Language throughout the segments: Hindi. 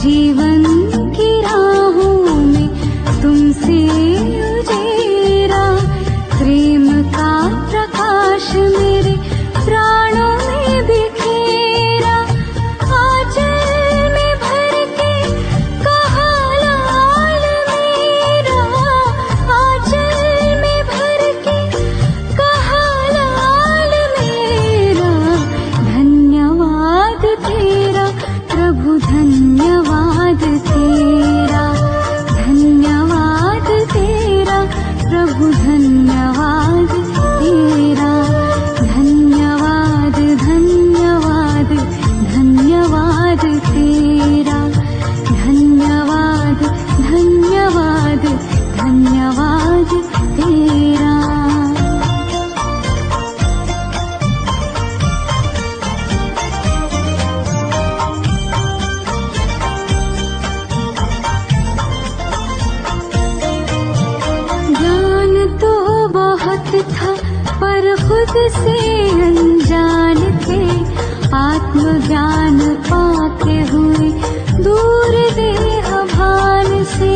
जीवन की राहों में तुमसे उजेरा, प्रेम का प्रकाश मेरे प्राणों में बिखेरा। आंचल में भर के कहा लाल मेरा, आंचल में भर के कहा लाल मेरा। धन्यवाद तेरा प्रभु, धन्यवाद तेरा, धन्यवाद तेरा प्रभु, धन्यवाद तेरा। धन्यवाद धन्यवाद धन्यवाद तेरा, धन्यवाद धन्यवाद धन्यवाद तेरा। ज्ञान तो बहुत था पर खुद से अनजान थे, आत्मज्ञान पाते हुए दूर देह भान से।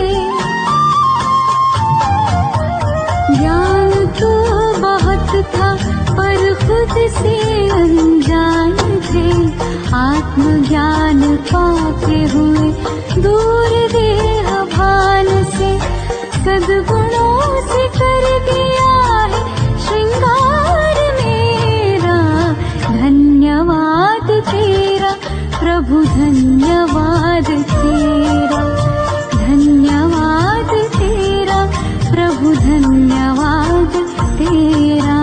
ज्ञान तो बहुत था पर खुद से अनजान थे, आत्मज्ञान पाते हुए दूर देह भान से। सद्गुणों से कर दिया है श्रृंगार मेरा। धन्यवाद तेरा प्रभु, धन्यवाद तेरा, धन्यवाद तेरा प्रभु, धन्यवाद तेरा।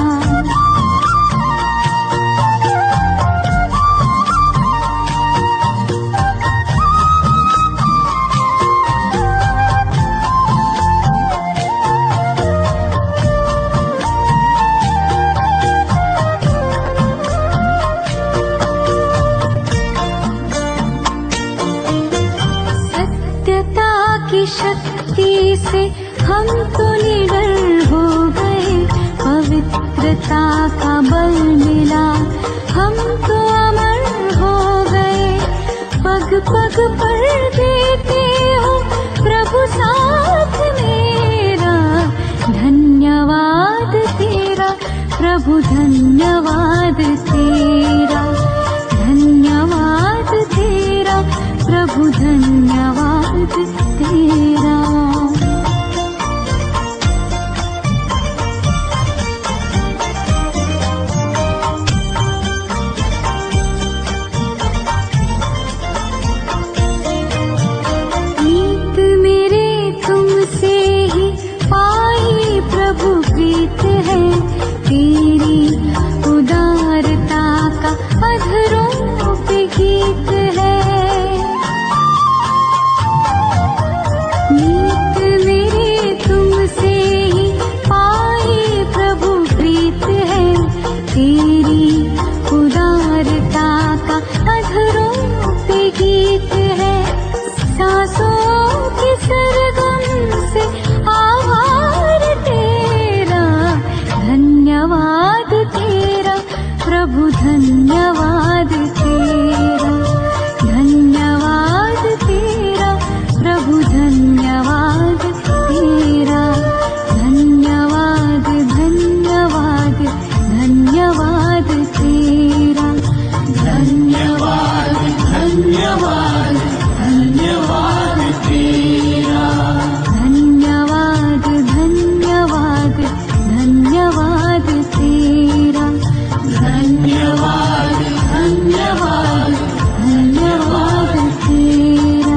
शक्ति से हम तो निडर हो गए, पवित्रता का बल मिला हम तो अमर हो गए। पग पग पर देते हो प्रभु साथ मेरा। धन्यवाद तेरा प्रभु, धन्यवाद तेरा, धन्यवाद तेरा प्रभु, धन्यवाद तेरा। नीत मेरे तुमसे ही पाई प्रभु प्रीत है, तेरी उदारता का अधरों पे गीत है। नीत मेरे तुमसे ही पाई प्रभु प्रीत है, तेरी उदारता का अधरों पे गीत है। सांसों के सरगम से आभार तेरा। धन्यवाद तेरा प्रभु, धन्यवाद तेरा, धन्यवाद तेरा प्रभु, धन्यवाद तेरा। धन्यवाद धन्यवाद धन्यवाद तेरा, धन्यवाद धन्यवाद धन्यवाद तेरा। धन्यवाद धन्यवाद धन्यवाद तेरा, धन्यवाद धन्यवाद धन्यवाद तेरा।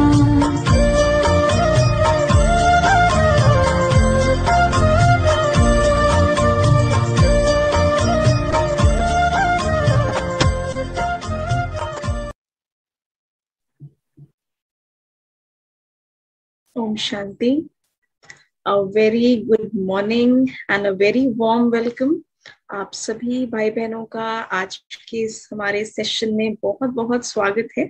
ओम शांति। A very good morning and a very warm welcome. आप सभी भाई बहनों का आज के इस हमारे सेशन में बहुत बहुत स्वागत है।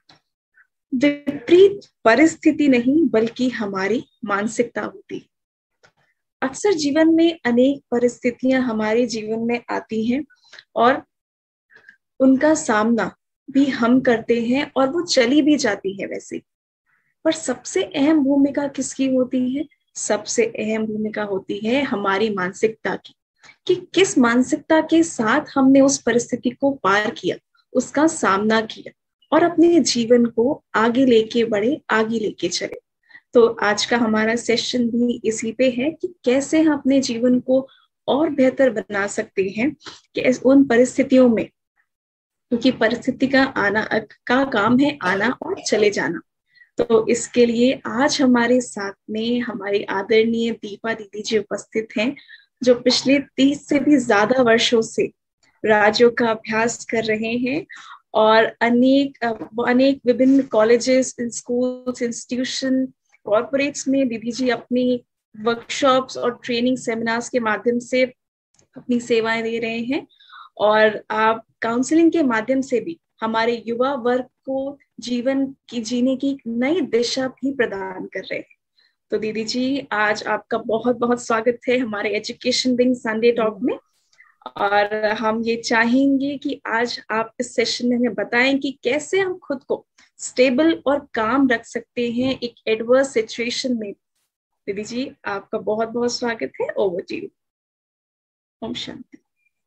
विपरीत परिस्थिति नहीं बल्कि हमारी मानसिकता होती। अक्सर जीवन में अनेक परिस्थितियां हमारे जीवन में आती हैं और उनका सामना भी हम करते हैं और वो चली भी जाती है वैसे। पर सबसे अहम भूमिका किसकी होती है? सबसे अहम भूमिका होती है हमारी मानसिकता की, कि किस मानसिकता के साथ हमने उस परिस्थिति को पार किया, उसका सामना किया और अपने जीवन को आगे लेके बढ़े, आगे लेके चले। तो आज का हमारा सेशन भी इसी पे है कि कैसे हम अपने जीवन को और बेहतर बना सकते हैं कि उन परिस्थितियों में, क्योंकि परिस्थिति का आना का काम है आना और चले जाना। तो इसके लिए आज हमारे साथ में हमारी आदरणीय दीपा दीदी जी उपस्थित हैं, जो पिछले 30 से भी ज्यादा वर्षों से राज्यों का अभ्यास कर रहे हैं और अनेक विभिन्न कॉलेजेस, स्कूल्स, इंस्टीट्यूशन, कॉर्पोरेट्स में दीदी जी अपनी वर्कशॉप्स और ट्रेनिंग सेमिनार्स के माध्यम से अपनी सेवाएं दे रहे हैं। और आप काउंसलिंग के माध्यम से भी हमारे युवा वर्ग को जीवन की जीने की नई दिशा भी प्रदान कर रहे हैं। तो दीदी जी, आज आपका बहुत बहुत स्वागत है हमारे एजुकेशन विंग संडे टॉक में। और हम ये चाहेंगे कि आज आप इस सेशन में हमें बताएं कि कैसे हम खुद को स्टेबल और काम रख सकते हैं एक एडवर्स सिचुएशन में। दीदी जी, आपका बहुत बहुत स्वागत है। Over to you. ओम शांति।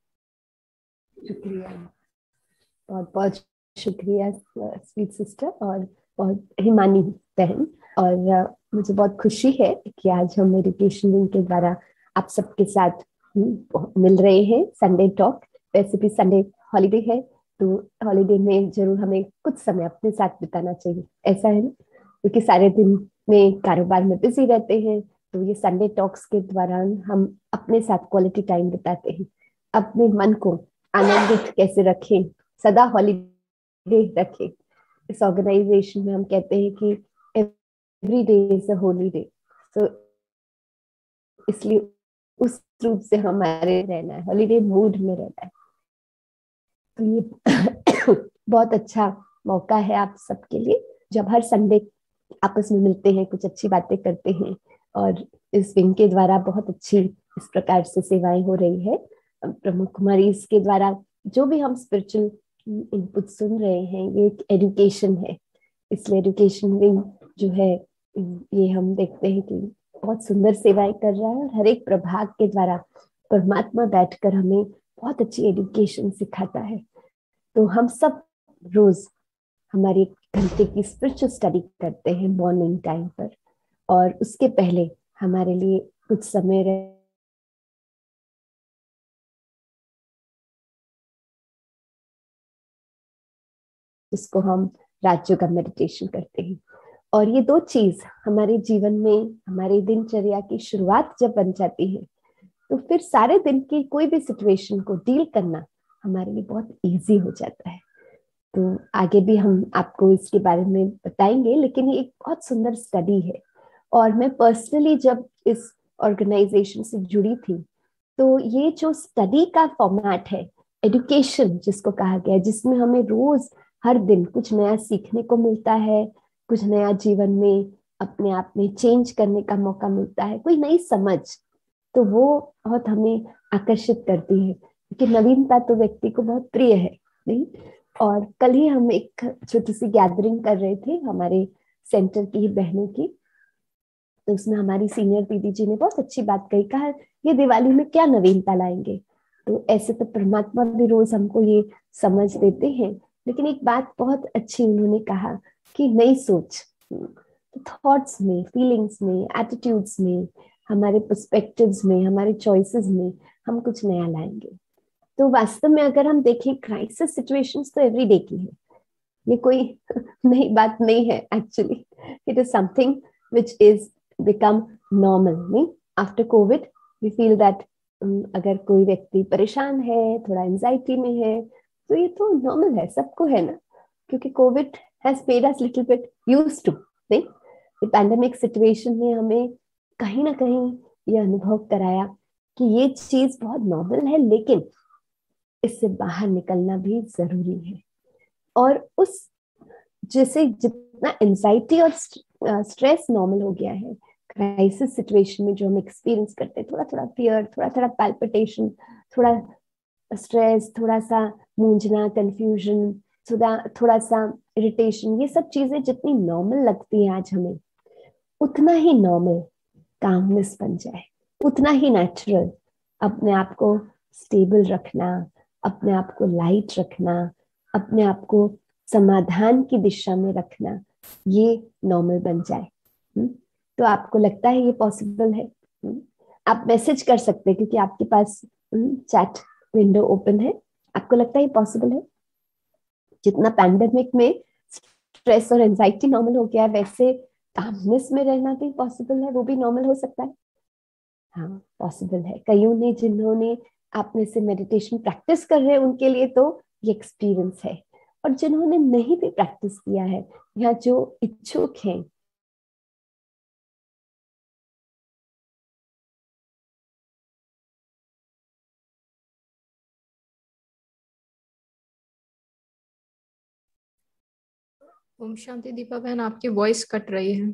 शुक्रिया, बहुत बहुत शुक्रिया स्वीट सिस्टर और बहुत हिमानी बहन। और मुझे बहुत खुशी है कि आज हम एजुकेशन विंग के द्वारा आप सबके साथ मिल रहे हैं संडे टॉक। वैसे भी संडे हॉलीडे है, तो हॉलीडे में जरूर हमें कुछ समय अपने साथ बिताना चाहिए, ऐसा है ना, क्योंकि सारे दिन में कारोबार में बिजी रहते हैं। तो ये संडे टॉक्स के दौरान हम अपने साथ क्वालिटी टाइम बिताते हैं, अपने मन को आनंदित कैसे रखें, सदा हॉलीडे रखें। इस ऑर्गेनाइजेशन में हम कहते हैं कि every day is a holy day, तो इसलिए उस रूप से हमारे रहना है, हॉलीडे मूड में रहना है। तो ये बहुत अच्छा मौका है आप सबके लिए, जब हर संडे आपस में मिलते हैं, कुछ अच्छी बातें करते हैं। और इस विंग के द्वारा बहुत अच्छी इस प्रकार से सेवाएं हो रही है। प्रमुख कुमारी इसके द्वारा जो भी हम स्पिरिचुअल इनपुट सुन रहे हैं, ये एक एजुकेशन है। इसलिए एजुकेशन विंग जो है, ये हम देखते हैं कि बहुत सुंदर सेवाएं कर रहा है और हर एक प्रभाग के द्वारा परमात्मा बैठकर हमें बहुत अच्छी एजुकेशन सिखाता है। तो हम सब रोज हमारी 1 घंटे की स्पिरिचुअल स्टडी करते हैं मॉर्निंग टाइम पर, और उसके पहले हमारे लिए कुछ समय जिसको हम राजयोग का मेडिटेशन करते हैं। और ये 2 चीज हमारे जीवन में, हमारी दिनचर्या की शुरुआत जब बन जाती है, तो फिर सारे दिन की कोई भी सिचुएशन को डील करना हमारे लिए बहुत इजी हो जाता है। तो आगे भी हम आपको इसके बारे में बताएंगे, लेकिन ये एक बहुत सुंदर स्टडी है। और मैं पर्सनली जब इस ऑर्गेनाइजेशन से जुड़ी थी, तो ये जो स्टडी का फॉर्मेट है, एजुकेशन जिसको कहा गया है, जिसमें हमें रोज हर दिन कुछ नया सीखने को मिलता है, कुछ नया जीवन में अपने आप में चेंज करने का मौका मिलता है, कोई नई समझ, तो वो बहुत हमें आकर्षित करती है, क्योंकि नवीनता तो व्यक्ति को बहुत प्रिय है, नहीं। और कल ही हम एक छोटी सी गैदरिंग कर रहे थे हमारे सेंटर की ही बहनों की, तो उसमें हमारी सीनियर दीदी जी ने बहुत अच्छी बात कही, कहा ये दिवाली में क्या नवीनता लाएंगे। तो ऐसे तो परमात्मा भी रोज हमको ये समझ देते हैं, लेकिन एक बात बहुत अच्छी उन्होंने कहा कि नई सोच, थॉट्स में, फीलिंग्स में, एटीट्यूड्स में, हमारे पर्सपेक्टिव्स में, हमारे चॉइसेस में हम कुछ नया लाएंगे। तो वास्तव में अगर हम देखें, क्राइसिस सिचुएशंस तो एवरीडे की है, ये कोई नई बात नहीं है। Actually it is something which is become normal, नहीं। After COVID we feel that अगर कोई व्यक्ति परेशान है, थोड़ा एंजाइटी में है, तो ये तो नॉर्मल है, सबको है ना, क्योंकि COVID has made us little bit used to, नहीं। पैंडेमिक सिचुएशन में हमें कहीं ना कहीं ये अनुभव कराया कि ये चीज बहुत नॉर्मल है, लेकिन इससे बाहर निकलना भी जरूरी है। और उस जैसे जितना एंजाइटी और स्ट्रेस नॉर्मल हो गया है, क्राइसिस सिचुएशन में जो हम एक्सपीरियंस करते हैं, थोड़ा थोड़ा फियर, थोड़ा थोड़ा पैल्पिटेशन, थोड़ा स्ट्रेस, थोड़ा सा मूंझना, कंफ्यूजन, थोड़ा सा इरिटेशन, ये सब चीजें जितनी नॉर्मल लगती है आज हमें, उतना ही नॉर्मल कामनेस बन जाए, उतना ही नेचुरल अपने आप को स्टेबल रखना, अपने आप को लाइट रखना, अपने आप को समाधान की दिशा में रखना, ये नॉर्मल बन जाए। तो आपको लगता है ये पॉसिबल है? आप मैसेज कर सकते हैं क्योंकि आपके पास चैट विंडो ओपन है। आपको लगता है ये पॉसिबल है? जितना पैंडेमिक में स्ट्रेस और एंजाइटी नॉर्मल हो गया है, वैसे कामनेस में रहना भी पॉसिबल है, वो भी नॉर्मल हो सकता है। हाँ, पॉसिबल है। कईयों ने, जिन्होंने आप में से मेडिटेशन प्रैक्टिस कर रहे हैं, उनके लिए तो ये एक्सपीरियंस है, और जिन्होंने नहीं भी प्रैक्टिस किया है या जो इच्छुक हैं, ओम शांति। दीपा बहन, आपकी वॉइस कट रही है।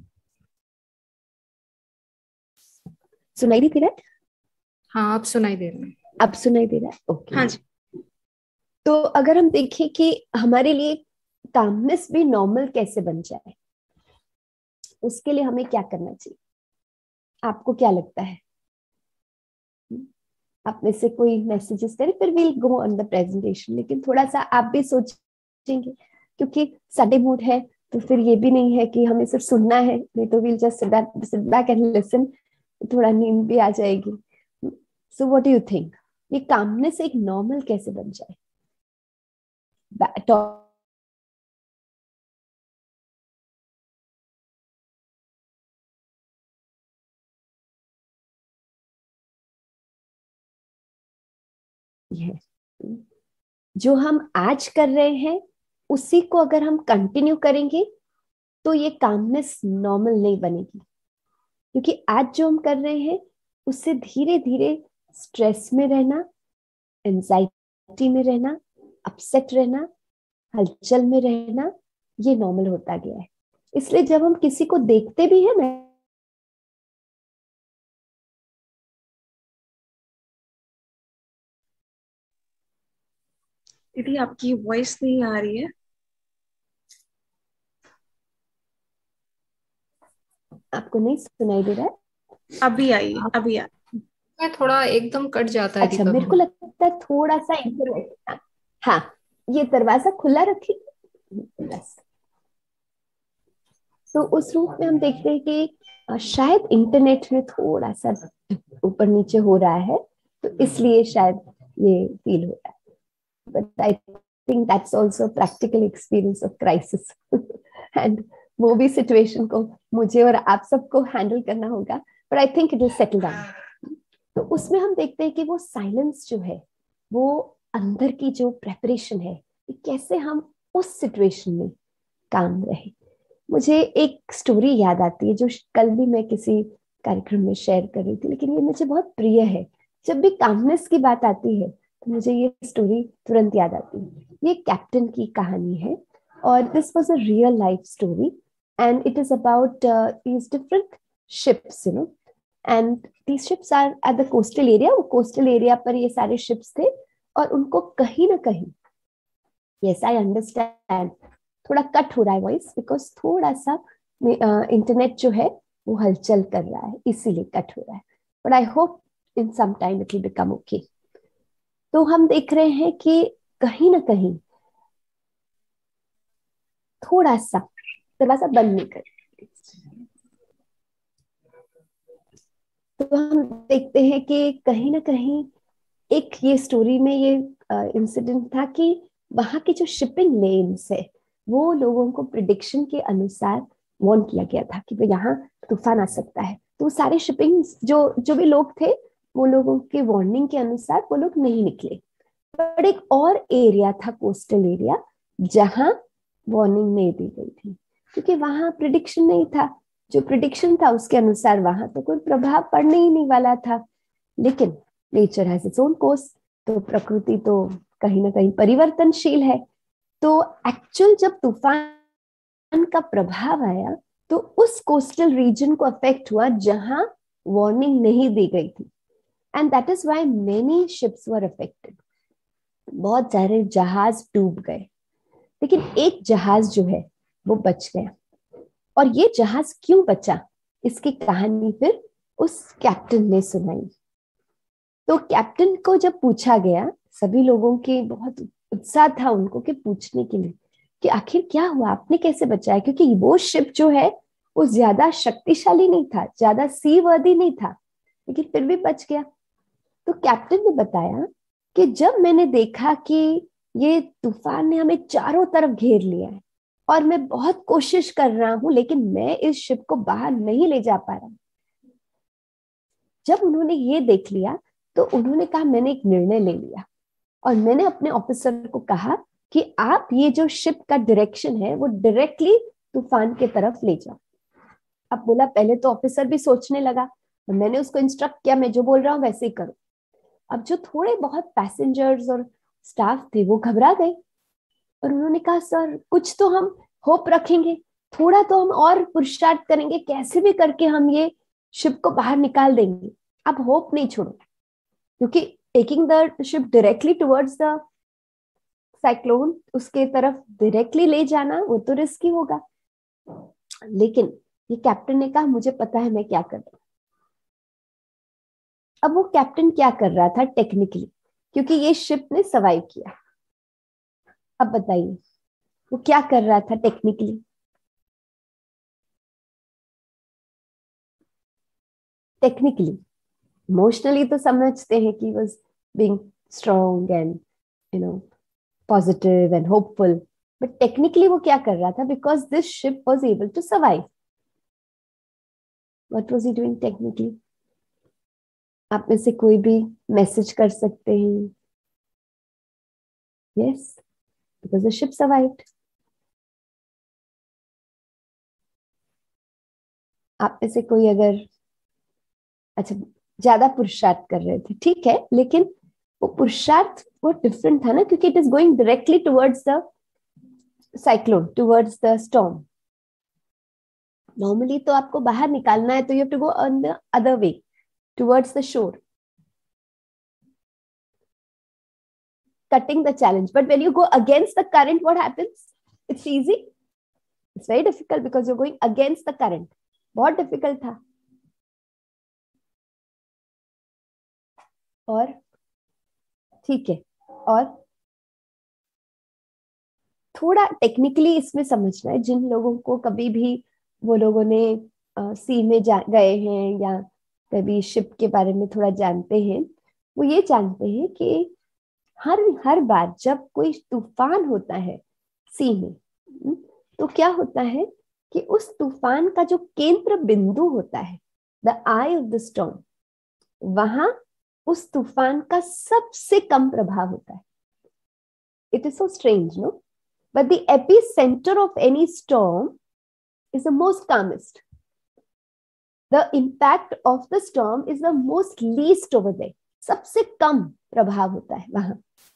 सुनाई नहीं दे रहा है? हाँ, आप सुनाई दे रहे हैं। अब सुनाई दे रहा है? ओके। हाँ जी। तो अगर हम देखें कि हमारे लिए कामनेस भी नॉर्मल कैसे बन जाए, उसके लिए हमें क्या करना चाहिए? आपको क्या लगता है? आप में से कोई मैसेजेस करे, फिर will go on the presentation. लेकिन थोड़ा सा आप भी सोचेंगे, क्योंकि संडे मूड है, तो फिर ये भी नहीं है कि हमें सिर्फ सुनना है, नहीं तो will just sit back and listen, थोड़ा नींद भी आ जाएगी। So what do you think, ये कामनेस एक नॉर्मल कैसे बन जाए? जो हम आज कर रहे हैं उसी को अगर हम कंटिन्यू करेंगे तो ये कामनेस नॉर्मल नहीं बनेगी, क्योंकि आज जो हम कर रहे हैं उससे धीरे धीरे स्ट्रेस में रहना, एंजाइटी में रहना, अपसेट रहना, हलचल में रहना, ये नॉर्मल होता गया है। इसलिए जब हम किसी को देखते भी है ना, दीदी आपकी वॉइस नहीं आ रही है। आपको नहीं सुनाई दे रहा है? अभी आई, अभी आ। मैं थोड़ा एकदम कट जाता है। अच्छा, दीपा मेरे को बहन, लगता है थोड़ा सा इंटरनेट, हाँ, ये दरवाजा खुला रखिए बस। तो उस रूप में हम देखते हैं कि शायद इंटरनेट में थोड़ा सा ऊपर नीचे हो रहा है, तो इसलिए शायद ये फील हो रहा है। But I think that's also practical experience of crisis and वो भी सिचुएशन को मुझे और आप सबको हैंडल करना होगा, but I think it will settle down. तो उसमें हम देखते हैं कि वो साइलेंस जो है, वो अंदर की जो प्रेपरेशन है, कैसे हम उस सिचुएशन में काम रहे। मुझे एक स्टोरी याद आती है जो कल भी मैं किसी कार्यक्रम में शेयर कर रही थी, लेकिन ये मुझे बहुत प्रिय है। जब भी कामनेस की बात आती है तो मुझे ये स्टोरी तुरंत याद आती है। ये कैप्टन की कहानी है, और this was a real life story, and it is about these different ships, you know, and these ships are at the coastal area। वो कोस्टल एरिया पर ये सारे शिप्स थे, और उनको कहीं ना कहीं, यस आई अंडरस्टैंड, थोड़ा कट हो रहा है वॉइस, बिकॉज थोड़ा सा इंटरनेट जो है वो हलचल कर रहा है, इसीलिए कट हो रहा है, but I hope in some time it will become okay. तो हम देख रहे हैं कि कहीं ना कहीं थोड़ा सा दरवाजा बंद नहीं कर, तो हम देखते हैं कि कहीं ना कहीं एक ये स्टोरी में ये इंसिडेंट था कि वहां की जो शिपिंग लेन्स है, वो लोगों को प्रिडिक्शन के अनुसार वार्न किया गया था कि यहाँ तूफान आ सकता है। तो सारे शिपिंग जो जो भी लोग थे, वो लोगों के वार्निंग के अनुसार वो लोग नहीं निकले। पर एक और एरिया था, कोस्टल एरिया, जहां वार्निंग नहीं दी गई थी, क्योंकि वहां प्रिडिक्शन नहीं था। जो प्रिडिक्शन था उसके अनुसार वहां तो कोई प्रभाव पड़ने ही नहीं वाला था। लेकिन nature has its own course, तो प्रकृति तो कहीं ना कहीं परिवर्तनशील है। तो एक्चुअल जब तूफान का प्रभाव आया तो उस कोस्टल रीजन को अफेक्ट हुआ जहां वार्निंग नहीं दी गई थी, and that is why many ships were affected. बहुत सारे जहाज डूब गए, लेकिन एक जहाज जो है वो बच गया। और ये जहाज क्यों बचा, इसकी कहानी फिर उस कैप्टन ने सुनाई। तो कैप्टन को जब पूछा गया, सभी लोगों के बहुत उत्साह था उनको कि पूछने के लिए कि आखिर क्या हुआ, आपने कैसे बचाया, क्योंकि वो शिप जो है वो ज्यादा शक्तिशाली नहीं था, ज्यादा सी वर्दी नहीं था, लेकिन फिर भी बच गया। तो कैप्टन ने बताया कि जब मैंने देखा कि ये तूफान ने हमें चारों तरफ घेर लिया है और मैं बहुत कोशिश कर रहा हूं, लेकिन मैं इस शिप को बाहर नहीं ले जा पा रहा। जब उन्होंने ये देख लिया तो उन्होंने कहा मैंने एक निर्णय ले लिया और मैंने अपने ऑफिसर को कहा कि आप ये जो शिप का डायरेक्शन है वो डायरेक्टली तूफान के तरफ ले जाओ। अब बोला, पहले तो ऑफिसर भी सोचने लगा, तो मैंने उसको इंस्ट्रक्ट किया मैं जो बोल रहा हूँ वैसे ही करो। अब जो थोड़े बहुत पैसेंजर्स और स्टाफ थे वो घबरा गए और उन्होंने कहा सर कुछ तो हम होप रखेंगे, थोड़ा तो हम और पुरुषार्थ करेंगे, कैसे भी करके हम ये शिप को बाहर निकाल देंगे, अब होप नहीं छोड़ो। क्योंकि taking the ship directly towards the cyclone, उसके तरफ डायरेक्टली ले जाना वो तो रिस्की होगा। लेकिन ये कैप्टन ने कहा मुझे पता है मैं क्या कर रहा हूं। अब वो कैप्टन क्या कर रहा था टेक्निकली, क्योंकि ये शिप ने सर्वाइव किया। अब बताइए वो क्या कर रहा था टेक्निकली। टेक्निकली, इमोशनली तो समझते हैं कि was being strong and you know positive and hopeful, but technically वो क्या कर रहा था, because this ship was able to survive, what was he doing technically. आप में से कोई भी मैसेज कर सकते हैं। Yes, because the ship survived. आप में से कोई अगर अच्छा ज्यादा पुरुषार्थ कर रहे थे ठीक है, लेकिन वो पुरुषार्थ वो डिफरेंट था ना, क्योंकि it is going directly towards the cyclone, towards the storm. Normally तो आपको बाहर निकालना है तो you have to go on the other way towards the shore, cutting the challenge. But when you go against the current, what happens? It's easy. It's very difficult because you're going against the current. बहुत difficult था। और ठीक है, और थोड़ा टेक्निकली इसमें समझना है। जिन लोगों को कभी भी वो लोगों ने सी में गए हैं या कभी शिप के बारे में थोड़ा जानते हैं, वो ये जानते हैं कि हर बार जब कोई तूफान होता है सी में, तो क्या होता है कि उस तूफान का जो केंद्र बिंदु होता है, the eye of the storm, वहां उस तूफान का सबसे कम प्रभाव होता है। It is so strange no, but the epicentre of any storm is the most calmest. The impact of the storm is the most least over there. सबसे कम प्रभाव होता है वहां।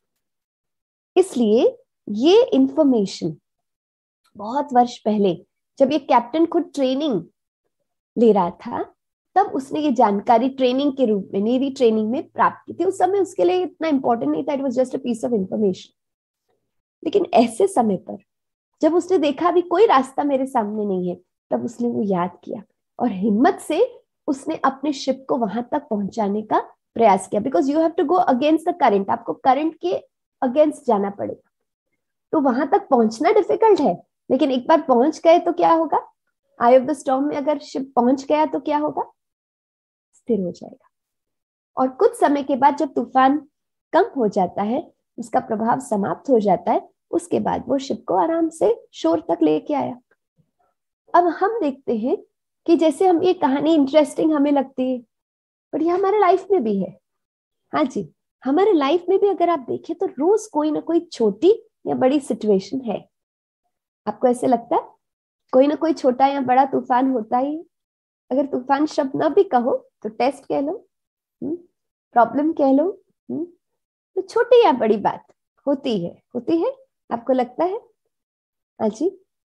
इसलिए ये इंफॉर्मेशन बहुत वर्ष पहले जब ये कैप्टन खुद ट्रेनिंग ले रहा था, तब उसने ये जानकारी ट्रेनिंग के रूप में, नेवी ट्रेनिंग में प्राप्त की थी। उस समय उसके लिए इतना इंपॉर्टेंट नहीं था, it was just a piece of information. लेकिन ऐसे समय पर जब उसने देखा भी कोई रास्ता मेरे सामने नहीं है, तब उसने वो याद किया और हिम्मत से उसने अपने शिप को वहां तक पहुंचाने का प्रयास किया। Because you have to go against the current, आपको करंट के अगेंस्ट जाना पड़ेगा। तो वहां तक पहुंचना डिफिकल्ट है, लेकिन एक बार पहुंच गए तो क्या होगा, आई ऑफ द स्टॉर्म में अगर शिप पहुंच गया तो क्या होगा, स्थिर हो जाएगा। और कुछ समय के बाद जब तूफान कम हो जाता है, उसका प्रभाव समाप्त हो जाता है, उसके बाद वो शिप को आराम से शोर तक लेके आया। अब हम देखते हैं कि जैसे हम ये कहानी इंटरेस्टिंग हमें लगती है, बट ये हमारे लाइफ में भी है। हाँ जी, हमारे लाइफ में भी अगर आप देखें तो रोज कोई ना कोई छोटी या बड़ी सिचुएशन है। आपको ऐसे लगता है कोई ना कोई छोटा या बड़ा तूफान होता ही है। अगर तूफान शब्द ना भी कहो तो टेस्ट कह लो, प्रॉब्लम कह लो, तो छोटी या बड़ी बात होती है। आपको लगता है? हाँ जी।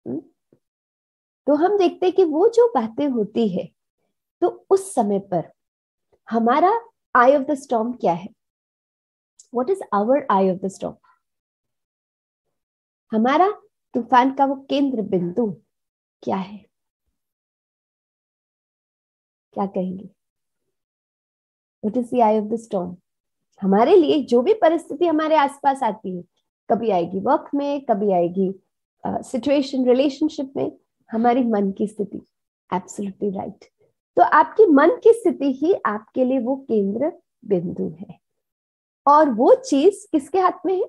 तो हम देखते हैं कि वो जो बातें होती है, तो उस समय पर हमारा आई ऑफ द स्टॉर्म क्या है? What is our eye of the storm? हमारा तूफान का वो केंद्र बिंदु क्या है? क्या कहेंगे? What is the eye of the storm? हमारे लिए जो भी परिस्थिति हमारे आसपास आती है, कभी आएगी वर्क में, कभी आएगी सिचुएशन रिलेशनशिप में, हमारी मन की स्थिति। Absolutely right. तो आपकी मन की स्थिति ही आपके लिए वो केंद्र बिंदु है। और वो चीज किसके हाथ में है?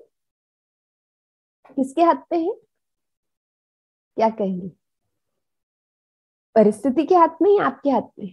किसके हाथ में है? क्या कहेंगे? परिस्थिति के हाथ में या आपके हाथ में?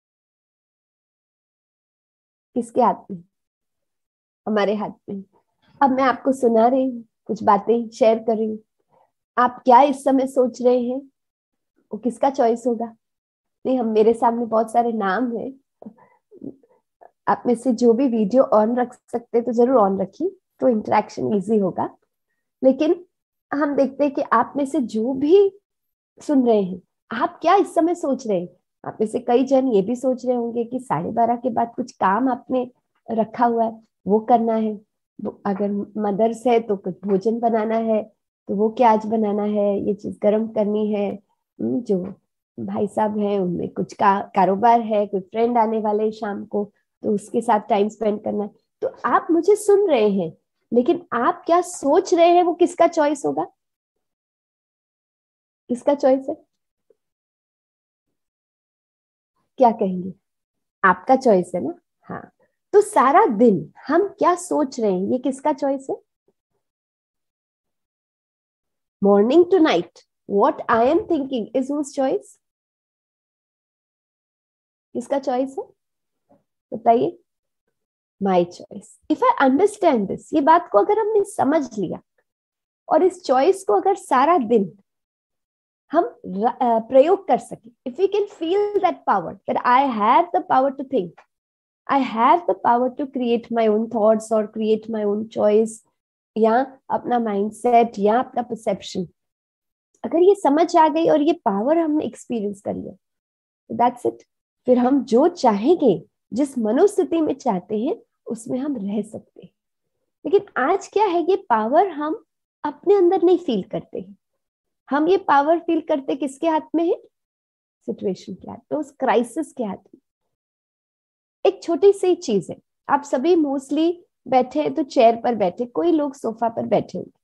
किसके हाथ में? हमारे हाथ में। अब मैं आपको सुना रही हूँ, कुछ बातें शेयर कर रही हूँ, आप क्या इस समय सोच रहे हैं वो किसका चॉइस होगा? नहीं, हम मेरे सामने बहुत सारे नाम हैं, आप में से जो भी वीडियो ऑन रख सकते तो जरूर ऑन रखिए, तो इंटरेक्शन इजी होगा। लेकिन हम देखते हैं कि आप में से जो भी सुन रहे हैं, आप क्या इस समय सोच रहे हैं? आप में से कई जन ये भी सोच रहे होंगे कि 12:30 के बाद कुछ काम आपने रखा हुआ है, वो करना है। अगर मदर्स है तो कुछ भोजन बनाना है, तो वो क्या आज बनाना है, ये चीज गर्म करनी है। जो भाई साहब हैं उनमें कुछ कारोबार है, कोई फ्रेंड आने वाले हैं शाम को, तो उसके साथ टाइम स्पेंड करना है। तो आप मुझे सुन रहे हैं, लेकिन आप क्या सोच रहे हैं वो किसका चॉइस होगा? किसका चॉइस है? क्या कहेंगे? आपका चॉइस है ना? हाँ। तो सारा दिन हम क्या सोच रहे हैं ये किसका चॉइस है? Morning to night what I am thinking is whose choice? किसका चॉइस है? बताइए। My choice. If I understand this, ये बात को अगर हमने समझ लिया और इस चॉइस को अगर सारा दिन हम प्रयोग कर सके, if we can feel that power, that I have the power to think, I have the power to create my own thoughts or create my own choice, या अपना mindset या अपना perception, अगर ये समझ आ गई और ये पावर हमने एक्सपीरियंस कर लिया, तो दैट्स इट। फिर हम जो चाहेंगे, जिस मनोस्थिति में चाहते हैं, उसमें हम रह सकते हैं। लेकिन आज क्या है, ये पावर हम अपने अंदर नहीं फील करते हैं। हम ये पावर फील करते किसके हाथ में है? सिचुएशन के हाथ में, उस क्राइसिस के हाथ में। एक छोटी सी चीज है, आप सभी मोस्टली बैठे हैं तो चेयर पर बैठे, कोई लोग सोफा पर बैठे होंगे,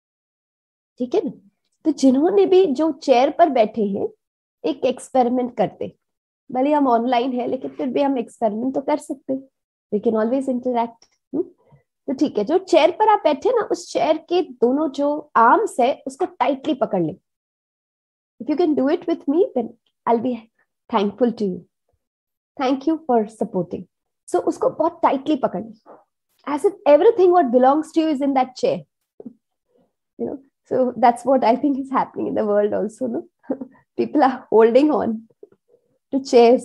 ठीक है ना? तो जिन्होंने भी जो चेयर पर बैठे हैं, एक एक्सपेरिमेंट करते, भले हम ऑनलाइन है लेकिन फिर भी हम एक्सपेरिमेंट तो कर सकते, वी कैन ऑलवेज इंटरैक्ट। तो ठीक है, जो चेयर पर आप बैठे ना, उस चेयर के दोनों जो आर्म्स है उसको टाइटली पकड़ ले। If you can do it with me then I will be thankful to you, thank you for supporting. So उसको बहुत टाइटली पकड़ ले, as if everything what belongs to you is in that chair, you know. So that's what I think is happening in the world also, no? People are holding on to chairs.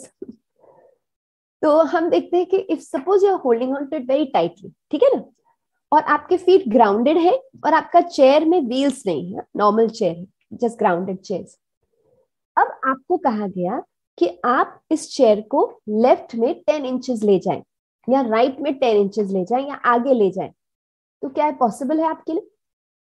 तो हम देखते हैं कि if suppose you are holding on to it very tightly, ठीक है ना, और आपके फीट ग्राउंडेड है और आपका चेयर में व्हील्स नहीं है, नॉर्मल चेयर है, जस्ट ग्राउंडेड चेयर्स। अब आपको कहा गया कि आप इस चेयर को लेफ्ट में 10 इंचेस ले जाएं या राइट में 10 इंचेस ले जाएं या आगे ले जाएं, तो क्या है पॉसिबल है आपके लिए?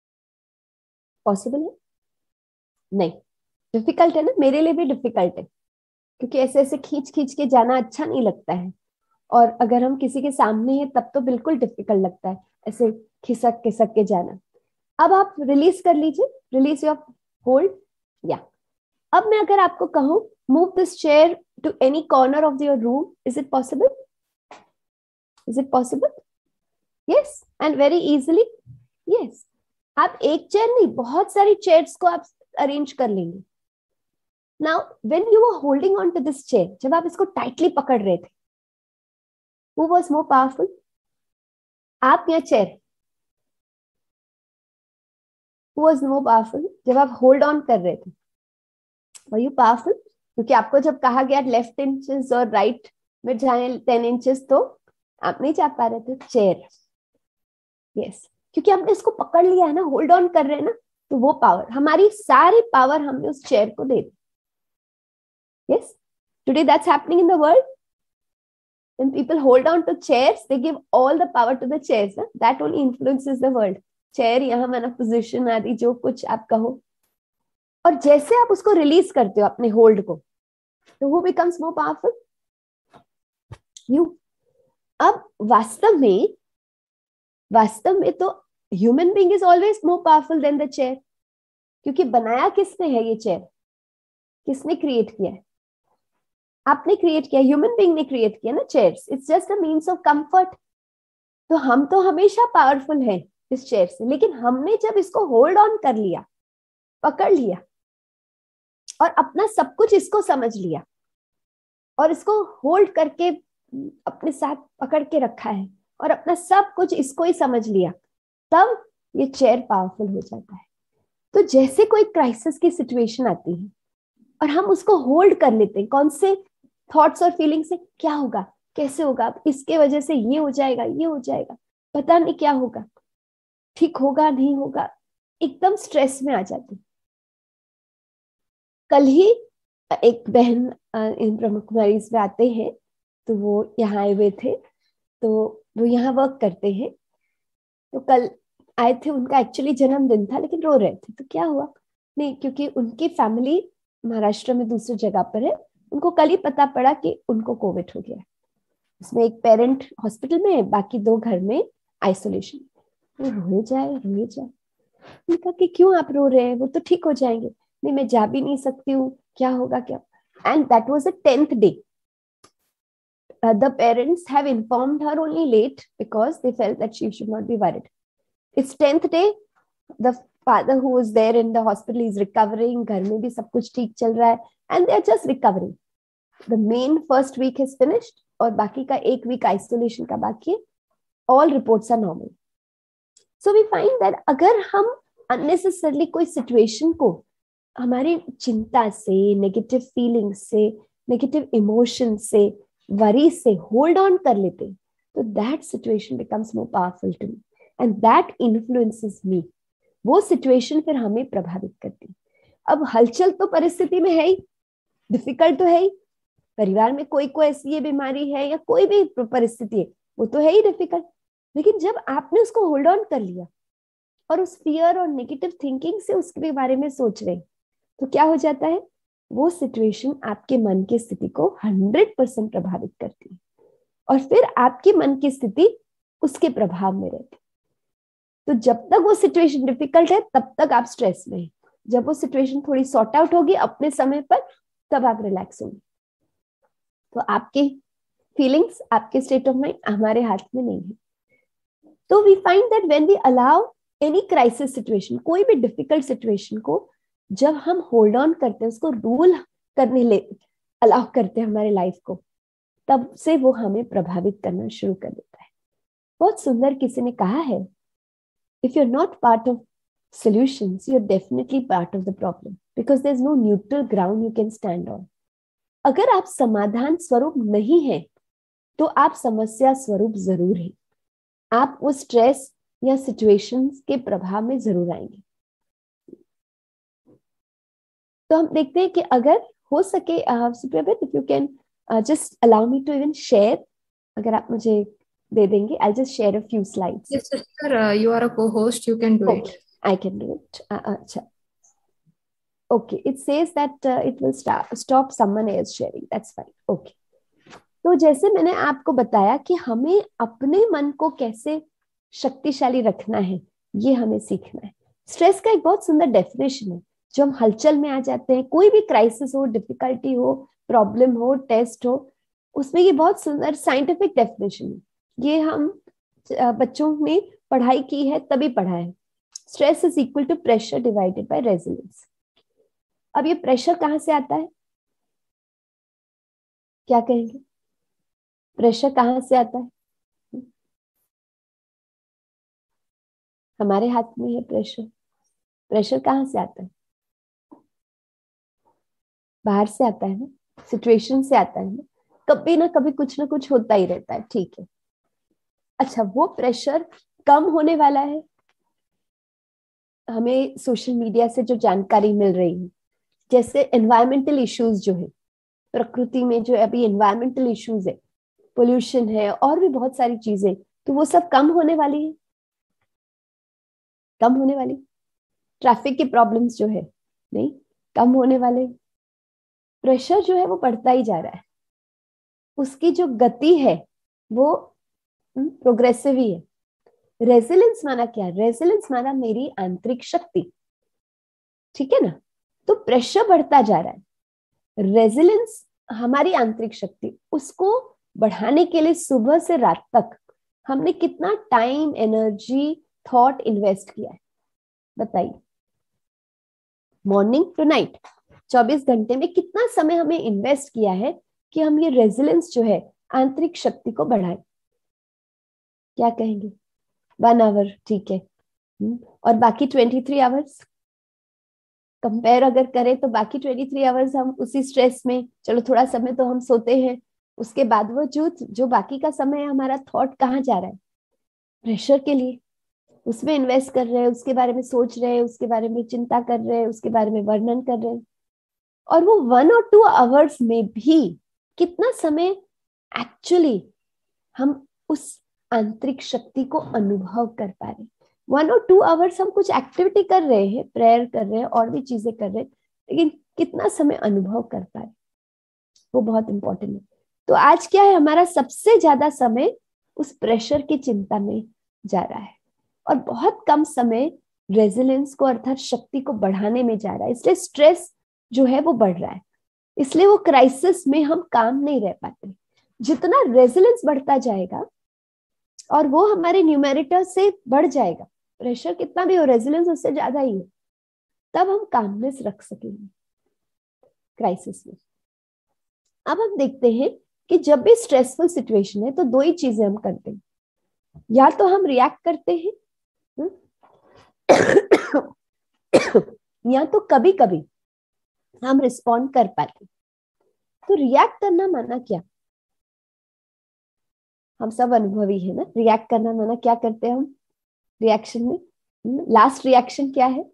पॉसिबल है? नहीं, डिफिकल्ट है ना, मेरे लिए भी डिफिकल्ट है, क्योंकि ऐसे ऐसे खींच खींच के जाना अच्छा नहीं लगता है, और अगर हम किसी के सामने हैं तब तो बिल्कुल डिफिकल्ट लगता है ऐसे खिसक खिसक के जाना। अब आप रिलीज कर लीजिए, रिलीज योर होल्ड। या अब मैं अगर आपको कहूं move this chair to any corner of your room, is it possible? Is it possible? Yes, and very easily. Yes, आप एक चेयर नहीं, बहुत सारी चेयर्स को आप अरेंज कर लेंगे। Now when you were holding on to this chair, जब आप इसको टाइटली पकड़ रहे थे, हु वाज मोर पावरफुल, आप या chair? Who was more powerful जब आप होल्ड ऑन कर रहे थे? Were you powerful? क्योंकि आपको जब कहा गया लेफ्ट इंचेस और राइट में जाए 10 इंचेस, तो आप नहीं जा पा रहे थे। चेयर, यस, क्योंकि हमने इसको पकड़ लिया है ना, होल्ड ऑन कर रहे हैं ना, तो वो पावर, हमारी सारी पावर हमने उस चेयर को दे दी। Yes, today that's happening in the world. When people hold on to chairs, they give all the power to the chairs. That only influences the world. Chair यहाँ माना पोजिशन आदि जो कुछ आप कहो, और जैसे आप उसको रिलीज करते हो अपने होल्ड को, तो वो बिकम्स मोर पावरफुल यू। अब वास्तव में तो human being is always more powerful than the chair, क्योंकि बनाया किसने है ये चेयर? किसने क्रिएट किया है? आपने क्रिएट किया, ह्यूमन बीइंग ने क्रिएट किया ना chairs. It's just a means of comfort. तो हम तो हमेशा पावरफुल हैं इस चेयर से, लेकिन हमने जब इसको होल्ड ऑन कर लिया, पकड़ लिया, और अपना सब कुछ इसको समझ लिया, और इसको होल्ड करके अपने साथ पकड़ के रखा है, और अपना सब कुछ इसको ही समझ लिया, तब ये चेयर पावरफुल हो जाता है। तो जैसे कोई क्राइसिस की सिचुएशन आती है और हम उसको होल्ड कर लेते हैं, कौन से थॉट्स और फीलिंग से, क्या होगा, कैसे होगा, इसके वजह से ये हो जाएगा, ये हो जाएगा, पता नहीं क्या होगा, ठीक होगा नहीं होगा, एकदम स्ट्रेस में आ जाते। कल ही एक बहन इन ब्रह्म कुमारीज में आते हैं, तो वो यहाँ आए हुए थे, तो वो यहाँ वर्क करते हैं। तो कल आए थे, उनका एक्चुअली जन्मदिन था, लेकिन रो रहे थे। तो क्या हुआ, नहीं, क्योंकि उनकी फैमिली महाराष्ट्र में दूसरी जगह पर है, उनको कल ही पता पड़ा कि उनको कोविड हो गया। उसमें एक पेरेंट हॉस्पिटल में है, बाकी 2 घर में आइसोलेशन। वो रोए जाए। उनका कि क्यों आप रो रहे हैं, वो तो ठीक हो जाएंगे। नहीं, मैं जा भी नहीं सकती हूँ, क्या होगा क्या। And that was the 10th day. The parents have informed her only late because they felt that she should not be worried. It's 10th day. The father who was there in the hospital is recovering. घर में भी सब कुछ ठीक चल रहा है, and they are just recovering. The main first week is finished, और बाकी का 1 week isolation का बाकी है. All reports are normal. So we find that अगर हम unnecessarily कोई situation को हमारी चिंता से, नेगेटिव फीलिंग से, नेगेटिव इमोशन से, वरी से होल्ड ऑन कर लेते, तो that situation becomes more powerful to me and that influences me. वो सिचुएशन फिर हमें प्रभावित करती। अब हलचल तो परिस्थिति में है ही, डिफिकल्ट तो है ही, परिवार में कोई ऐसी ये बीमारी है या कोई भी परिस्थिति है, वो तो है ही डिफिकल्ट। लेकिन जब आपने उसको होल्ड ऑन कर लिया और उस फियर और नेगेटिव थिंकिंग से उसके बारे में सोच रहे, तो क्या हो जाता है, वो सिचुएशन आपके मन की स्थिति को 100% प्रभावित करती है, और फिर आपके मन की स्थिति उसके प्रभाव में रहती है। तो जब तक वो सिचुएशन डिफिकल्ट है, तब तक आप स्ट्रेस में हैं। जब वो सिचुएशन थोड़ी सॉर्ट आउट होगी अपने समय पर, तब आप रिलैक्स होंगे। तो आपके फीलिंग्स, आपके स्टेट ऑफ माइंड हमारे हाथ में नहीं है। तो we find that when we allow any crisis situation, कोई भी डिफिकल्ट सिचुएशन को जब हम होल्ड ऑन करते हैं, उसको रूल करने अलाउ करते हैं हमारे लाइफ को, तब से वो हमें प्रभावित करना शुरू कर देता है। बहुत सुंदर किसी ने कहा है, if you are not part of solutions, you are definitely part of the problem, because there is no neutral ground you can stand on. अगर आप समाधान स्वरूप नहीं है, तो आप समस्या स्वरूप जरूर है। आप उस स्ट्रेस या सिचुएशंस के प्रभाव में जरूर आएंगे। तो हम देखते हैं कि अगर हो सके, Supriya, if you can just allow me to even share, अगर आप मुझे दे देंगे, I just share a few slides. Yes, sister, you are a co-host. You can do it. I can do it. अच्छा, okay. It says that it will stop someone else sharing. That's fine. Okay. तो जैसे मैंने आपको बताया कि हमें अपने मन को कैसे शक्तिशाली रखना है, ये हमें सीखना है। स्ट्रेस का एक बहुत सुंदर डेफिनेशन है। जो हम हलचल में आ जाते हैं, कोई भी क्राइसिस हो, डिफिकल्टी हो, प्रॉब्लम हो, टेस्ट हो, उसमें ये बहुत सुंदर साइंटिफिक डेफिनेशन है। ये हम बच्चों में पढ़ाई की है, तभी पढ़ा है। Stress is equal to pressure divided by resilience. अब ये प्रेशर कहाँ से आता है, क्या कहेंगे? प्रेशर कहाँ से आता है? हमारे हाथ में है प्रेशर। प्रेशर कहाँ से आता है? बाहर से आता है ना, सिचुएशन से आता है ना। कभी ना कभी कुछ ना कुछ होता ही रहता है, ठीक है। अच्छा, वो प्रेशर कम होने वाला है। हमें सोशल मीडिया से जो जानकारी मिल रही है, जैसे एनवायरमेंटल इश्यूज जो है, प्रकृति में जो अभी एनवायरमेंटल इश्यूज है, पोल्यूशन है और भी बहुत सारी चीजें, तो वो सब कम होने वाली है। कम होने वाली, ट्रैफिक की प्रॉब्लम्स जो है नहीं कम होने वाले, प्रेशर जो है वो बढ़ता ही जा रहा है, उसकी जो गति है वो प्रोग्रेसिव ही है। रेजिलेंस माना क्या? रेजिलेंस माना मेरी आंतरिक शक्ति, ठीक है ना। तो प्रेशर बढ़ता जा रहा है, रेजिलेंस हमारी आंतरिक शक्ति, उसको बढ़ाने के लिए सुबह से रात तक हमने कितना टाइम, एनर्जी, थॉट इन्वेस्ट किया है बताइए। मॉर्निंग टू नाइट 24 घंटे में कितना समय हमें इन्वेस्ट किया है कि हम ये रेजिलेंस जो है, आंतरिक शक्ति को बढ़ाएं। क्या कहेंगे? 1 आवर, ठीक है। और बाकी 23 आवर्स कंपेयर अगर करें तो बाकी 23 आवर्स हम उसी स्ट्रेस में, चलो थोड़ा समय तो हम सोते हैं, उसके बाद वो जो बाकी का समय है हमारा थॉट कहाँ जा रहा है? प्रेशर के लिए, उसमें इन्वेस्ट कर रहे हैं, उसके बारे में सोच रहे हैं, उसके बारे में चिंता कर रहे हैं, उसके बारे में वर्णन कर रहे हैं। और वो 1 और 2 आवर्स में भी कितना समय एक्चुअली हम उस आंतरिक शक्ति को अनुभव कर पा रहे हैं। 1 और 2 आवर्स हम कुछ एक्टिविटी कर रहे हैं, प्रेयर कर रहे हैं और भी चीजें कर रहे हैं, लेकिन कितना समय अनुभव कर पा रहे हैं, वो बहुत इंपॉर्टेंट है। तो आज क्या है, हमारा सबसे ज्यादा समय उस प्रेशर की चिंता में जा रहा है और बहुत कम समय रेजिलेंस को अर्थात शक्ति को बढ़ाने में जा रहा है। इसलिए स्ट्रेस जो है वो बढ़ रहा है, इसलिए वो क्राइसिस में हम काम नहीं रह पाते। जितना रेजिलेंस बढ़ता जाएगा और वो हमारे न्यूमेरेटर से बढ़ जाएगा, प्रेशर कितना भी हो रेजिलेंस उससे ज्यादा ही है, तब हम कामनेस रख सकेंगे क्राइसिस में। अब हम देखते हैं कि जब भी स्ट्रेसफुल सिचुएशन है तो 2 ही चीजें हम करते हैं, या तो हम रिएक्ट करते हैं या तो कभी कभी हम रिस्पॉन्ड कर पाते। तो रिएक्ट करना माना क्या? हम सब अनुभवी है ना। रिएक्ट करना माना क्या करते हैं हम रिएक्शन में? लास्ट रिएक्शन क्या है?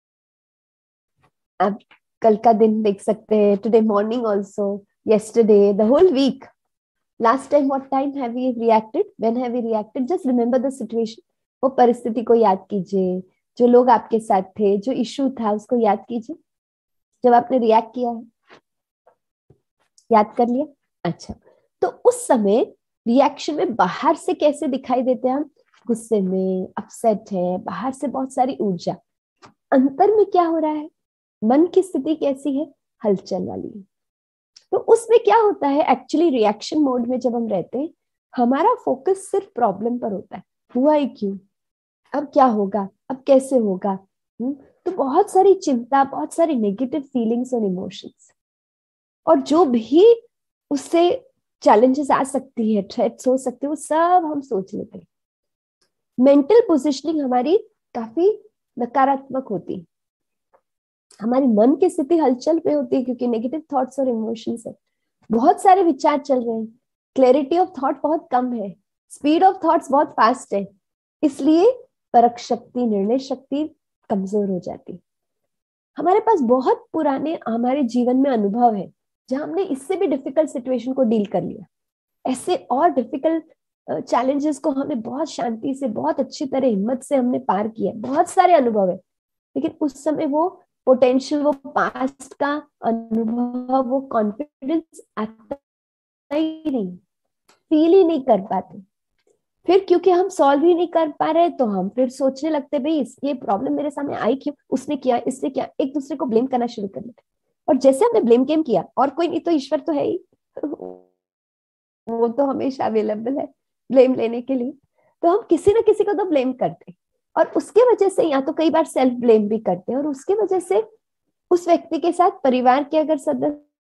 आप कल का दिन देख सकते हैं, today morning also, yesterday, the whole week. Last time what time have we reacted? When have we reacted? Just remember the situation. वो परिस्थिति को याद कीजिए, जो लोग आपके साथ थे, जो इशू था उसको याद कीजिए जब आपने रिएक्ट किया है। याद कर लिया? अच्छा, तो उस समय रिएक्शन में बाहर से कैसे दिखाई देते हैं हम? गुस्से में, अपसेट है, बाहर से बहुत सारी ऊर्जा। अंतर में क्या हो रहा है? मन की स्थिति कैसी है? हलचल वाली है। तो उसमें क्या होता है, एक्चुअली रिएक्शन मोड में जब हम रहते हैं हमारा फोकस सिर्फ प्रॉब्लम पर होता है। हुआ ही क्यों, अब क्या होगा, अब कैसे होगा। तो बहुत सारी चिंता, बहुत सारी नेगेटिव फीलिंग्स और इमोशंस, और जो भी उससे चैलेंजेस आ सकती है, थ्रेट्स हो सकते हैं, वो सब हम सोच लेते हैं। मेंटल पोजिशनिंग हमारी काफी नकारात्मक होती है, हमारी मन की स्थिति हलचल पे होती है क्योंकि नेगेटिव थॉट्स और इमोशंस है, बहुत सारे विचार चल रहे हैं, क्लैरिटी ऑफ थॉट बहुत कम है, स्पीड ऑफ थॉट्स बहुत फास्ट है, इसलिए परख शक्ति, निर्णय शक्ति कमजोर हो जाती है। हमारे पास बहुत पुराने हमारे जीवन में अनुभव है जहां हमने इससे भी डिफिकल्ट सिचुएशन को डील कर लिया, ऐसे और डिफिकल्ट चैलेंजेस को हमने बहुत शांति से, बहुत अच्छी तरह हिम्मत से हमने पार किया, बहुत सारे अनुभव है। लेकिन उस समय वो पोटेंशियल, वो पास्ट का अनुभव, वो कॉन्फिडेंस आता ही नहीं, फील ही नहीं कर पाते। फिर क्योंकि हम सॉल्व ही नहीं कर पा रहे तो हम फिर सोचने लगते, भाई ये प्रॉब्लम मेरे सामने आई क्यों, उसने किया, इसने किया, एक दूसरे को ब्लेम करना शुरू कर देते। और जैसे हमने ब्लेम गेम किया, और कोई नहीं तो ईश्वर तो है ही, वो तो हमेशा अवेलेबल है ब्लेम लेने के लिए, तो हम किसी ना किसी को तो ब्लेम करते, और उसके वजह से या तो कई बार सेल्फ ब्लेम भी करते हैं, और उसके वजह से उस व्यक्ति के साथ, परिवार के अगर सदस्य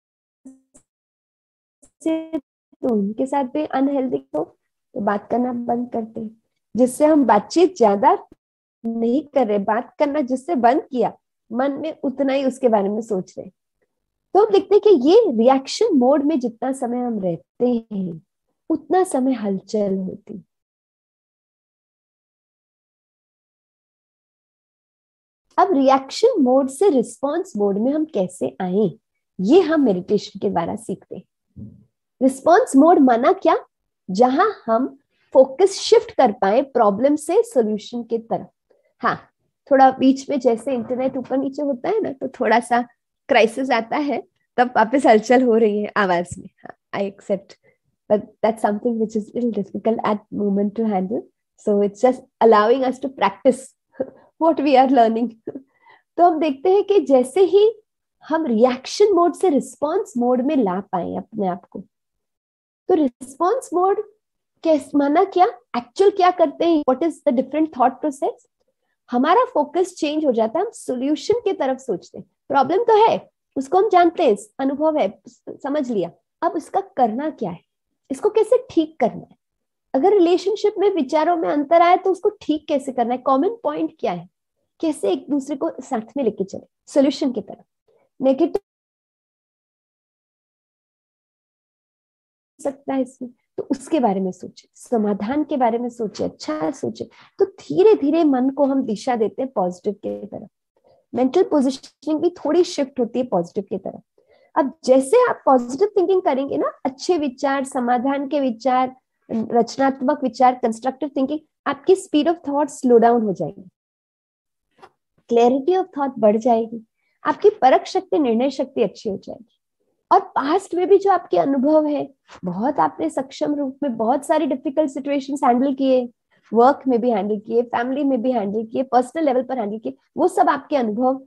तो उनके साथ भी अनहेल्दी हो तो बात करना बंद करते हैं, जिससे हम बातचीत ज्यादा नहीं कर रहे, बात करना जिससे बंद किया, मन में उतना ही उसके बारे में सोच रहे। तो हम देखते हैं कि ये रिएक्शन मोड में जितना समय हम रहते हैं उतना समय हलचल होती। अब रिएक्शन मोड से रिस्पॉन्स मोड में हम कैसे आए, ये हम मेडिटेशन के द्वारा सीखते हैं। रिस्पॉन्स मोड माना क्या? जहां हम फोकस शिफ्ट कर पाए प्रॉब्लम से सॉल्यूशन की तरफ। हाँ, थोड़ा बीच में जैसे इंटरनेट ऊपर नीचे होता है ना, तो थोड़ा सा क्राइसिस आता है, तब वापस हलचल हो रही है आवाज में. I accept, but that's something which is a little difficult at moment to handle. So it's just allowing us to practice what we are learning. तो हम देखते हैं कि जैसे ही हम रिएक्शन मोड से रिस्पॉन्स मोड में ला पाए अपने आप को, तो रिस्पॉन्स मोड कैसे माना, क्या एक्चुअल क्या करते हैं, what is the different thought process. हमारा फोकस चेंज हो जाता है, हम सोल्यूशन की तरफ सोचते हैं. प्रॉब्लम तो है, उसको हम जानते हैं, अनुभव है, समझ लिया, अब उसका करना क्या है, इसको कैसे ठीक करना है. अगर रिलेशनशिप में विचारों में अंतर आए तो उसको ठीक कैसे करना है, कॉमन पॉइंट क्या है, कैसे एक दूसरे को साथ में लेके चले सोल्यूशन की तरफ. नेगेटिव सकता है इसमें, तो उसके बारे में सोचे, समाधान के बारे में सोचे, अच्छा सोचे. तो धीरे धीरे मन को हम दिशा देते हैं पॉजिटिव की तरफ. मेंटल पोजीशनिंग भी थोड़ी शिफ्ट होती है पॉजिटिव की तरफ. अब जैसे आप पॉजिटिव थिंकिंग करेंगे ना, अच्छे विचार, समाधान के विचार, रचनात्मक विचार, कंस्ट्रक्टिव थिंकिंग, आपकी speed of thought slow down हो जाएगी, क्लैरिटी ऑफ थॉट बढ़ जाएगी, आपकी परख शक्ति, निर्णय शक्ति अच्छी हो जाएगी. और पास्ट में भी जो आपके अनुभव है, बहुत आपने सक्षम रूप में बहुत सारी डिफिकल्ट सिचुएशंस हैंडल किए, वर्क में भी हैंडल किए, फैमिली में भी हैंडल किए, पर्सनल लेवल पर हैंडल किए, वो सब आपके अनुभव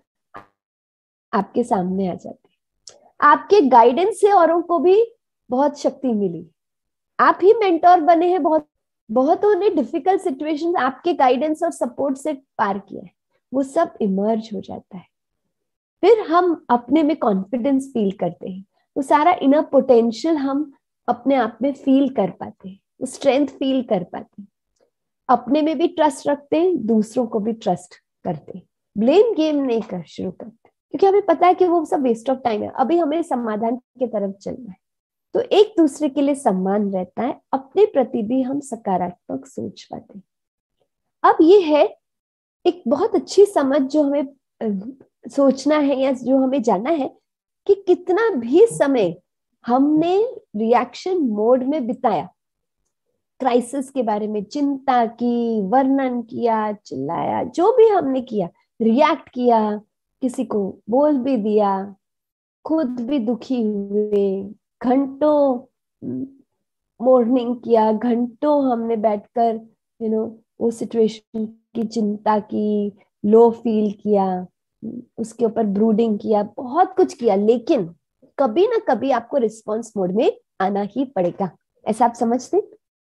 आपके सामने आ जाते हैं. आपके गाइडेंस से औरों को भी बहुत शक्ति मिली, आप ही मेंटोर बने हैं, बहुतों ने डिफिकल्ट सिचुएशंस आपके गाइडेंस और सपोर्ट से पार किया है, वो सब इमर्ज हो जाता है. फिर हम अपने में कॉन्फिडेंस फील करते हैं, वो सारा इनर पोटेंशियल हम अपने आप में फील कर पाते हैं, वो स्ट्रेंथ फील कर पाते हैं, अपने में भी ट्रस्ट रखते हैं, दूसरों को भी ट्रस्ट करते हैं, ब्लेम गेम नहीं कर शुरू करते, क्योंकि हमें पता है कि वो सब वेस्ट ऑफ टाइम है, अभी हमें समाधान की तरफ चलना है. तो एक दूसरे के लिए सम्मान रहता है, अपने प्रति भी हम सकारात्मक सोच पाते हैं. अब ये है एक बहुत अच्छी समझ जो हमें सोचना है या जो हमें जानना है कि कितना भी समय हमने रिएक्शन मोड में बिताया, क्राइसिस के बारे में चिंता की, वर्णन किया, चिल्लाया, जो भी हमने किया, रिएक्ट किया, किसी को बोल भी दिया, खुद भी दुखी हुए, घंटों मॉर्निंग किया, घंटों हमने बैठकर वो सिचुएशन की चिंता की, लो फील किया, उसके ऊपर ब्रूडिंग किया, बहुत कुछ किया, लेकिन कभी ना कभी आपको रिस्पॉन्स मोड में आना ही पड़ेगा. ऐसा आप समझते,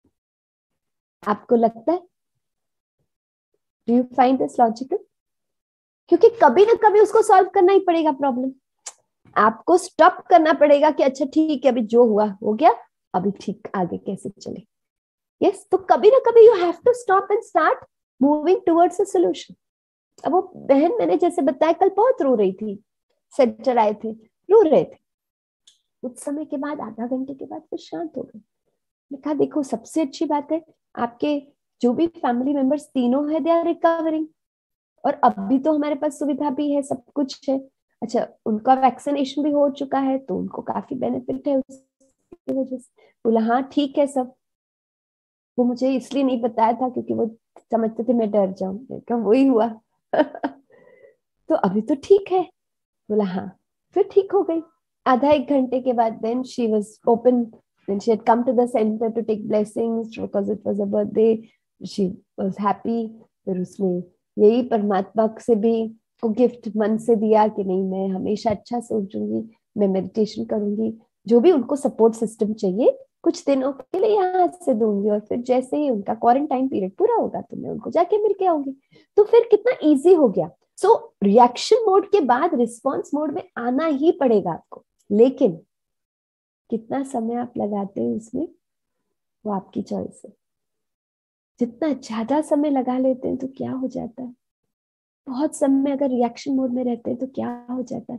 आपको लगता है? Do you find this logical? क्योंकि कभी ना कभी उसको सॉल्व करना ही पड़ेगा प्रॉब्लम. आपको स्टॉप करना पड़ेगा कि अच्छा ठीक है, अभी जो हुआ हो गया, अभी ठीक आगे कैसे चले. यस, तो कभी ना कभी you have to stop and start moving towards a solution. अब वो बहन मैंने जैसे बताया कल बहुत रो रही थी, सेंटर आए थे, रो रहे थे, कुछ समय के बाद, आधा घंटे के बाद फिर शांत हो गए. मैंने कहा देखो सबसे अच्छी बात है, आपके जो भी फैमिली मेंबर्स तीनों है, दे आर रिकवरिंग, और अभी तो हमारे पास सुविधा भी है, सब कुछ है. अच्छा, उनका वैक्सीनेशन भी हो चुका है, तो उनको काफी बेनिफिट है उसकी वजह से. बोला हाँ ठीक है सब. वो मुझे इसलिए नहीं बताया था क्योंकि वो समझते थे मैं डर जाऊं, वही हुआ. तो अभी तो ठीक है. बोला हाँ. फिर ठीक हो गई. आधा एक घंटे के बाद then she was open, then she had come to the center to take blessings because it was a birthday. She was happy. फिर उसने यही परमात्मा से भी को गिफ्ट मन से दिया कि नहीं मैं हमेशा अच्छा सोचूंगी, मैं मेडिटेशन करूंगी, जो भी उनको सपोर्ट सिस्टम चाहिए कुछ दिनों के लिए यहाँ से दूंगी, और फिर जैसे ही उनका क्वारंटाइन पीरियड पूरा होगा तो मैं उनको जाके मिल के आऊंगी. तो फिर कितना इजी हो गया. सो रिएक्शन मोड के बाद रिस्पॉन्स मोड में आना ही पड़ेगा आपको, लेकिन कितना समय आप लगाते हैं उसमें वो आपकी चॉइस है. जितना ज्यादा समय लगा लेते हैं तो क्या हो जाता है, बहुत समय अगर रिएक्शन मोड में रहते हैं तो क्या हो जाता है,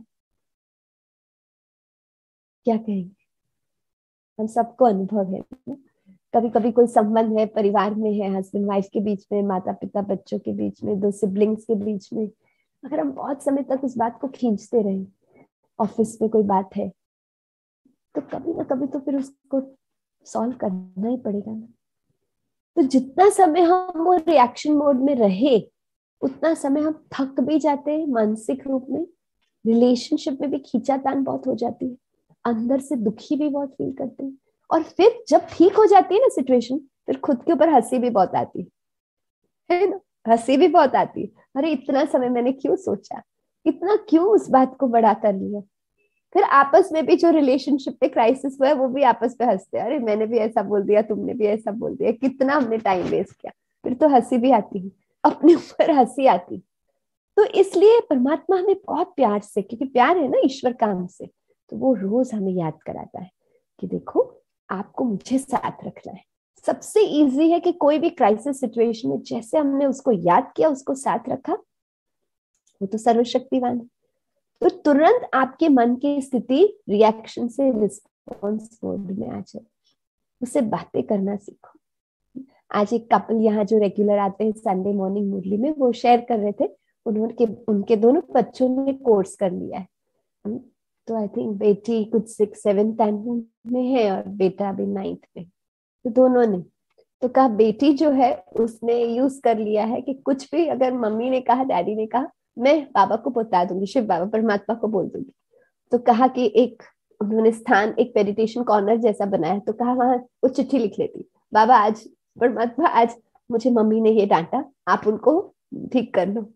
क्या कहेंगे? हम सबको अनुभव है. कभी कभी कोई संबंध है, परिवार में है, हस्बैंड वाइफ के बीच में, माता पिता बच्चों के बीच में, दो सिबलिंग्स के बीच में, अगर हम बहुत समय तक उस बात को खींचते रहे, ऑफिस में कोई बात है, तो कभी ना कभी तो फिर उसको सॉल्व करना ही पड़ेगा ना. तो जितना समय हम वो रिएक्शन मोड में रहे उतना समय हम थक भी जाते हैं मानसिक रूप में, रिलेशनशिप में भी खींचातान बहुत हो जाती है, अंदर से दुखी भी बहुत फील करते हैं, और फिर जब ठीक हो जाती है ना सिचुएशन, फिर खुद के ऊपर हंसी भी बहुत आती है ना, हंसी भी बहुत आती है, अरे इतना समय मैंने क्यों सोचा, इतना क्यों उस बात को बड़ा कर लिया। फिर आपस में भी जो रिलेशनशिप पे क्राइसिस हुआ है वो भी आपस में हंसते हैं, अरे मैंने भी ऐसा बोल दिया, तुमने भी ऐसा बोल दिया, कितना हमने टाइम वेस्ट किया। फिर तो हंसी भी आती है, अपने ऊपर हंसी आती। तो इसलिए परमात्मा हमें बहुत प्यार से, क्योंकि प्यार है ना ईश्वर का हमसे, तो वो रोज हमें याद कराता है कि देखो आपको मुझे साथ रखना है। सबसे इजी है कि कोई भी क्राइसिस सिचुएशन में जैसे हमने उसको याद किया, उसको साथ रखा, वो तो सर्वशक्तिवान है। तो तुरंत आपके मन की स्थिति रिएक्शन से रिस्पॉन्स मोड में आ जाए, उससे बातें करना सीखो। आज एक कपल यहाँ जो रेगुलर आते हैं संडे मॉर्निंग मुरली में, वो शेयर कर रहे थे, उनके दोनों बच्चों ने कोर्स कर लिया है। तो आई थिंक बेटी कुछ 6-7 में है और बेटा अभी 9th में। तो दोनों ने तो कहा, बेटी जो है उसने यूज कर लिया है कि कुछ भी अगर मम्मी ने कहा, डैडी ने कहा, मैं बाबा को बता दूंगी, शिव बाबा परमात्मा को बोल दूंगी। तो कहा कि एक उन्होंने स्थान, एक मेडिटेशन कॉर्नर जैसा बनाया, तो कहा वहां वो चिट्ठी लिख लेती, बाबा आज परमात्मा आज मुझे मम्मी ने ये डांटा, आप उनको ठीक कर लो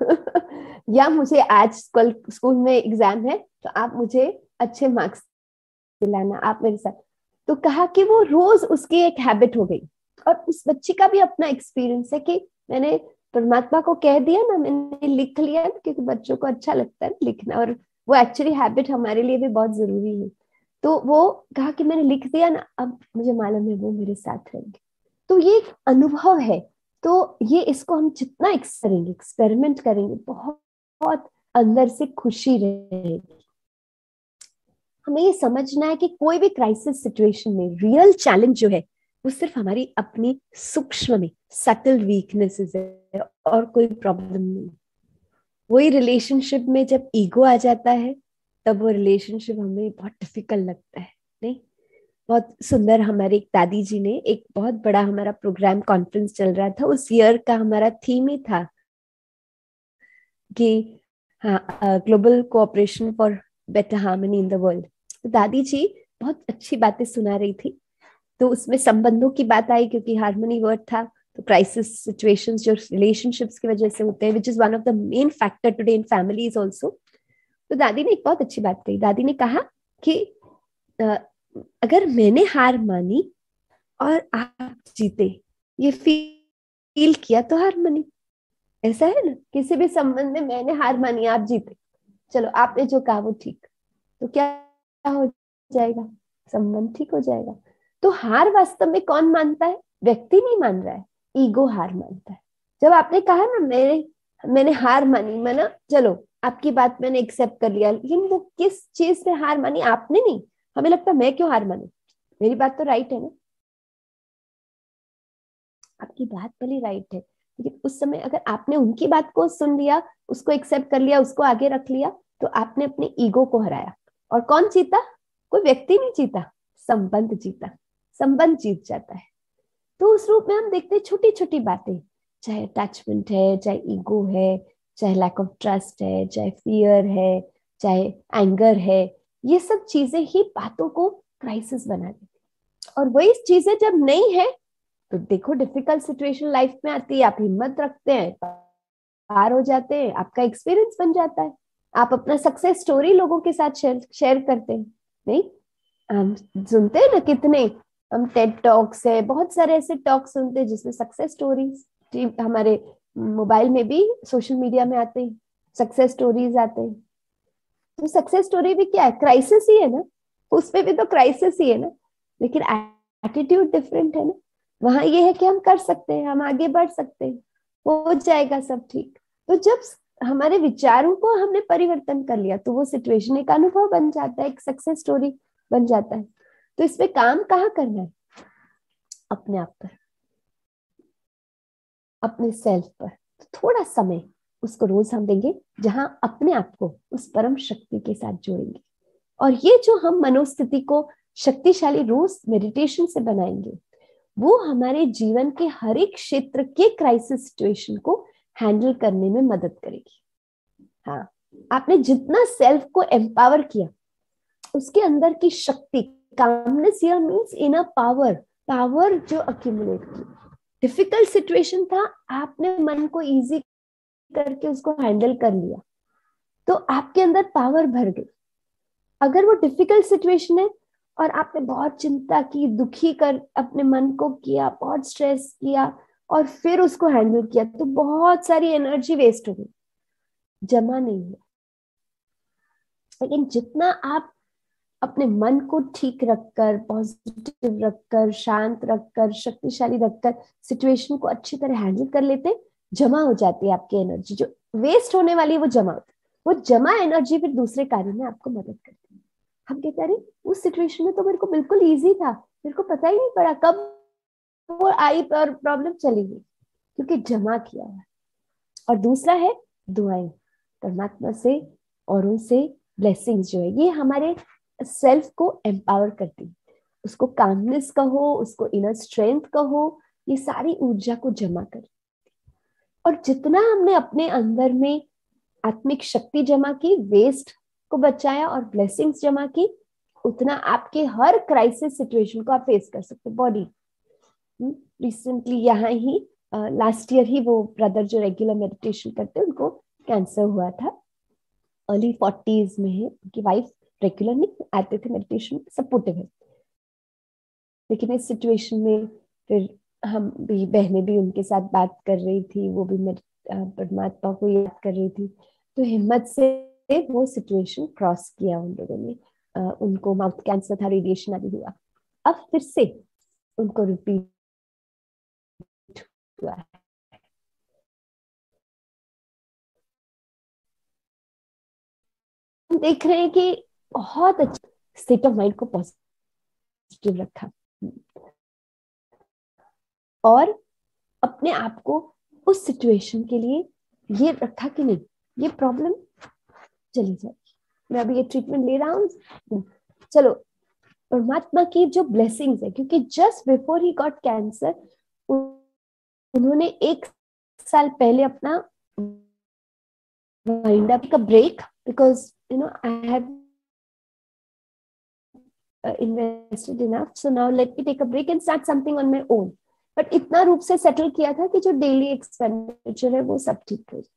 या मुझे आज कल स्कूल में एग्जाम है तो आप मुझे अच्छे मार्क्स दिलाना, आप मेरे साथ। तो कहा कि वो रोज उसकी एक हैबिट हो गई। और उस बच्ची का भी अपना एक्सपीरियंस है कि मैंने परमात्मा को कह दिया ना, मैंने लिख लिया ना, क्योंकि बच्चों को अच्छा लगता है लिखना, और वो एक्चुअली हैबिट हमारे लिए भी बहुत जरूरी है। तो वो कहा कि मैंने लिख दिया ना, अब मुझे मालूम है वो मेरे साथ रहेंगे। तो ये एक अनुभव है। तो ये इसको हम जितना करेंगे, एक्सपेरिमेंट करेंगे, बहुत बहुत अंदर से खुशी रहेगी। हमें ये समझना है कि कोई भी क्राइसिस सिचुएशन में रियल चैलेंज जो है वो सिर्फ हमारी अपनी सूक्ष्म में सटल वीकनेसेस है और कोई प्रॉब्लम नहीं। वही रिलेशनशिप में जब ईगो आ जाता है तब वो रिलेशनशिप हमें बहुत डिफिकल्ट लगता है। नहीं, बहुत सुंदर, हमारे एक दादी जी ने, एक बहुत बड़ा हमारा प्रोग्राम कॉन्फ्रेंस चल रहा था, उस ईयर का हमारा थीम ही था कि हाँ, global cooperation for better harmony in the world. तो दादी जी बहुत अच्छी बातें सुना रही थी। तो उसमें संबंधों की बात आई, क्योंकि हार्मनी वर्ड था। तो क्राइसिस सिचुएशंस जो रिलेशनशिप्स की वजह से होते हैं, which is one of the main factor today in families also. तो दादी ने एक बहुत अच्छी बात कही। दादी ने कहा कि अगर मैंने हार मानी और आप जीते, ये फील किया तो हार मानी। ऐसा है ना, किसी भी संबंध में मैंने हार मानी, आप जीते, चलो आपने जो कहा वो ठीक, तो क्या हो जाएगा, संबंध ठीक हो जाएगा। तो हार वास्तव में कौन मानता है? व्यक्ति नहीं मान रहा है, ईगो हार मानता है। जब आपने कहा ना मैंने हार मानी, माना, चलो आपकी बात मैंने एक्सेप्ट कर लिया, लेकिन वो किस चीज से हार मानी? आपने नहीं। हमें लगता है मैं क्यों हार मानू, मेरी बात तो राइट है ना। आपकी बात भली राइट है, लेकिन उस समय अगर आपने उनकी बात को सुन लिया, उसको एक्सेप्ट कर लिया, उसको आगे रख लिया, तो आपने अपने ईगो को हराया। और कौन जीता? कोई व्यक्ति नहीं जीता, संबंध जीता, संबंध जीत जाता है। तो उस रूप में हम देखते हैं छोटी छोटी बातें, चाहे अटैचमेंट है, चाहे ईगो है, चाहे लैक ऑफ ट्रस्ट है, चाहे फियर है, चाहे एंगर है, ये सब चीजें ही बातों को क्राइसिस बना देती। और वही चीजें जब नहीं है तो देखो डिफिकल्ट सिचुएशन लाइफ में आती है, आप हिम्मत रखते हैं, पार हो जाते हैं, आपका एक्सपीरियंस बन जाता है, आप अपना सक्सेस स्टोरी लोगों के साथ शेयर करते हैं। नहीं, हम सुनते हैं ना, कितने हम टेड टॉक्स है, बहुत सारे ऐसे टॉक सुनते हैं जिसमें सक्सेस स्टोरीज, हमारे मोबाइल में भी, सोशल मीडिया में आते हैं, सक्सेस स्टोरीज आते हैं। तो सक्सेस स्टोरी भी क्या है? क्राइसिस ही है ना, उसमें भी तो क्राइसिस ही है ना, लेकिन एटीट्यूड डिफरेंट है ना। वहां ये है कि हम कर सकते हैं, हम आगे बढ़ सकते हैं, हो जाएगा सब ठीक। तो जब हमारे विचारों को हमने परिवर्तन कर लिया तो वो सिचुएशन एक अनुभव बन जाता है, एक सक्सेस स्टोरी बन जाता है। तो इसमें काम कहाँ करना है? अपने आप पर, अपने सेल्फ पर। तो थोड़ा समय उसको रोज हम देंगे, जहां अपने आप को उस परम शक्ति के साथ जोड़ेंगे। और ये जो हम मनोस्थिति को शक्तिशाली रोज मेडिटेशन से बनाएंगे, वो हमारे जीवन के हर एक क्षेत्र के क्राइसिस सिचुएशन को हैंडल करने में मदद करेगी। हाँ, आपने जितना सेल्फ को एम्पावर किया, उसके अंदर की शक्ति, calmness here means inner power, power जो अक्यूमुलेट की। डिफिकल्ट सिचुएशन था, आपने मन को इजी करके उसको हैंडल कर लिया, तो आपके अंदर पावर भर गई। अगर वो डिफिकल्ट सिचुएशन है और आपने बहुत चिंता की, दुखी कर अपने मन को किया, बहुत स्ट्रेस किया और फिर उसको हैंडल किया, तो बहुत सारी एनर्जी वेस्ट हो गई, जमा नहीं हुआ। लेकिन जितना आप अपने मन को ठीक रखकर, पॉजिटिव रखकर, शांत रखकर, शक्तिशाली रखकर सिचुएशन को अच्छी तरह हैंडल कर लेते, जमा हो जाती है आपकी एनर्जी। जो वेस्ट होने वाली है वो जमा होती है। वो जमा एनर्जी फिर दूसरे कार्य में आपको मदद करती है। हम कहते हैं, अरे उस सिचुएशन में तो मेरे को बिल्कुल इजी था, मेरे को पता ही नहीं पड़ा कब वो आई और प्रॉब्लम चली गई, क्योंकि जमा किया है। और दूसरा है दुआएं, परमात्मा से, औरों से ब्लेसिंग्स जो है, ये हमारे सेल्फ को एम्पावर करती है। उसको कामनेस कहो, उसको इनर स्ट्रेंथ कहो, ये सारी ऊर्जा को जमा करती। और जितना हमने अपने अंदर में आत्मिक शक्ति जमा की, वेस्ट को बचाया और ब्लेसिंग्स जमा की, उतना आपके हर क्राइसिस सिचुएशन को आप फेस कर सकते। बॉडी रिसेंटली यहाँ ही लास्ट ईयर ही वो ब्रदर जो रेगुलर मेडिटेशन करते हैं, उनको कैंसर हुआ था, अर्ली 40s में है। उनकी वाइफ रेगुलर नहीं आते थे मेडिटेशन, सपोर्टिव है। लेकिन इस सिचुएशन में फिर हम भी, बहनें भी उनके साथ बात कर रही थी, वो भी परमात्मा को याद कर रही थी, तो हिम्मत से वो सिचुएशन क्रॉस किया उन लोगों ने। उनको माउथ कैंसर था, रेडिएशन अभी हुआ, अब फिर से उनको रिपीट हुआ है। हम देख रहे हैं कि बहुत अच्छा स्टेट ऑफ माइंड को पॉजिटिव रखा और अपने आप को उस सिचुएशन के लिए ये रखा कि नहीं, ये प्रॉब्लम चली जाएगी, मैं अभी ये ट्रीटमेंट ले रहा हूँ, चलो परमात्मा की जो ब्लेसिंग्स है। क्योंकि just before he got cancer, उन्होंने 1 साल पहले अपना वाइंड अप का break, because I have invested enough, so now let me take a break and start something on my own. But इतना रूप से सेटल किया था कि जो डेली एक्सपेंडिचर है वो सब ठीक हो।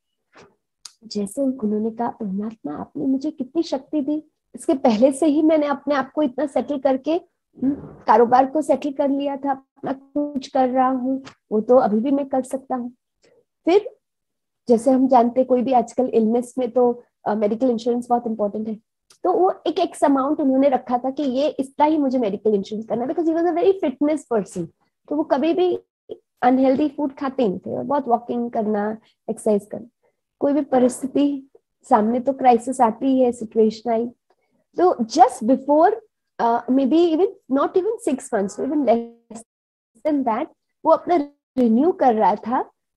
जैसे उन्होंने कहा, परमात्मा आपने मुझे कितनी शक्ति दी, इसके पहले से ही मैंने अपने आप को इतना सेटल करके कारोबार को सेटल कर लिया था, अपना कुछ कर रहा हूँ, वो तो अभी भी मैं कर सकता हूँ। फिर जैसे हम जानते, कोई भी आजकल इलनेस में तो मेडिकल इंश्योरेंस बहुत इंपॉर्टेंट है, तो वो एक एक्स अमाउंट उन्होंने रखा था कि ये इतना ही मुझे मेडिकल इंश्योरेंस करना है, because he was a very fitness person. तो वो कभी भी अनहेल्दी फूड खाते नहीं थे, और बहुत वॉकिंग करना, एक्सरसाइज करना। कोई भी परिस्थिति सामने तो क्राइसिस आती है, सिचुएशन आई, तो just before maybe even not even 6 months, even less than that, वो अपना रिन्यू कर रहा था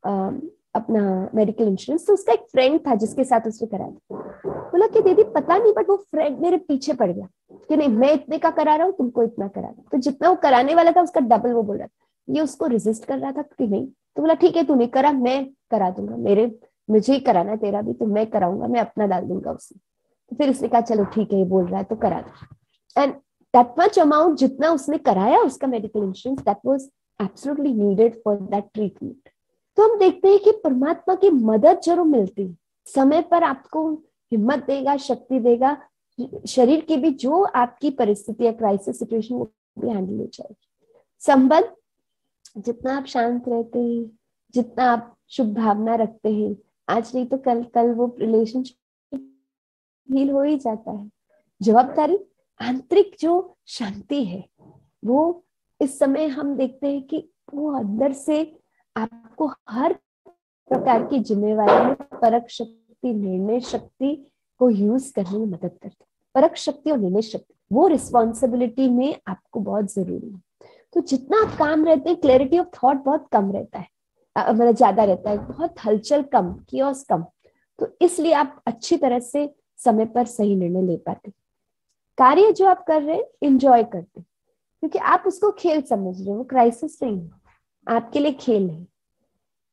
अपना मेडिकल इंश्योरेंस। तो उसका एक फ्रेंड था जिसके साथ उसने कराया था। बोला कि दीदी पता नहीं, बट वो फ्रेंड मेरे पीछे पड़ गया कि नहीं, मैं इतने का करा रहा हूँ, तुमको इतना करा रहा। तो जितना वो कराने वाला था उसका डबल वो बोल रहा था। ये उसको रेजिस्ट कर रहा था कि नहीं, तो बोला ठीक है तूने करा, मैं करा दूंगा, मुझे ही कराना है तेरा भी, तो मैं कराऊंगा, मैं अपना डाल दूंगा उसमें। तो फिर उसने कहा चलो ठीक है, ये बोल रहा है तो करा दो। एंड दैट मच अमाउंट जितना उसने कराया उसका medical insurance, that was absolutely needed for that treatment. तो हम देखते हैं कि परमात्मा की मदद जरूर मिलती है, समय पर आपको हिम्मत देगा, शक्ति देगा, शरीर की भी जो आपकी परिस्थिति या क्राइसिस सिचुएशन वो भी हैंडल हो जाएगी। संबंध, जितना आप शांत रहते हैं, जितना आप शुभ भावना रखते हैं, आज नहीं तो कल वो रिलेशनशिप हील हो ही जाता है। जवाबदारी, आंतरिक जो शांति है वो इस समय हम देखते हैं कि वो अंदर से आपको हर प्रकार की जिम्मेवारी में परख शक्ति, निर्णय शक्ति को यूज करने में मदद करती है। परख शक्ति और निर्णय शक्ति, वो रिस्पॉन्सिबिलिटी में आपको बहुत जरूरी है। तो जितना आप काम रहते हैं, क्लैरिटी ऑफ थॉट बहुत कम रहता है, मतलब ज्यादा रहता है, बहुत हलचल कम, कियोस कम। तो इसलिए आप अच्छी तरह से समय पर सही निर्णय ले पाते। कार्य जो आप कर रहे हैं एंजॉय करते, क्योंकि आप उसको खेल समझ रहे हो, वो क्राइसिस नहीं है, आपके लिए खेल है।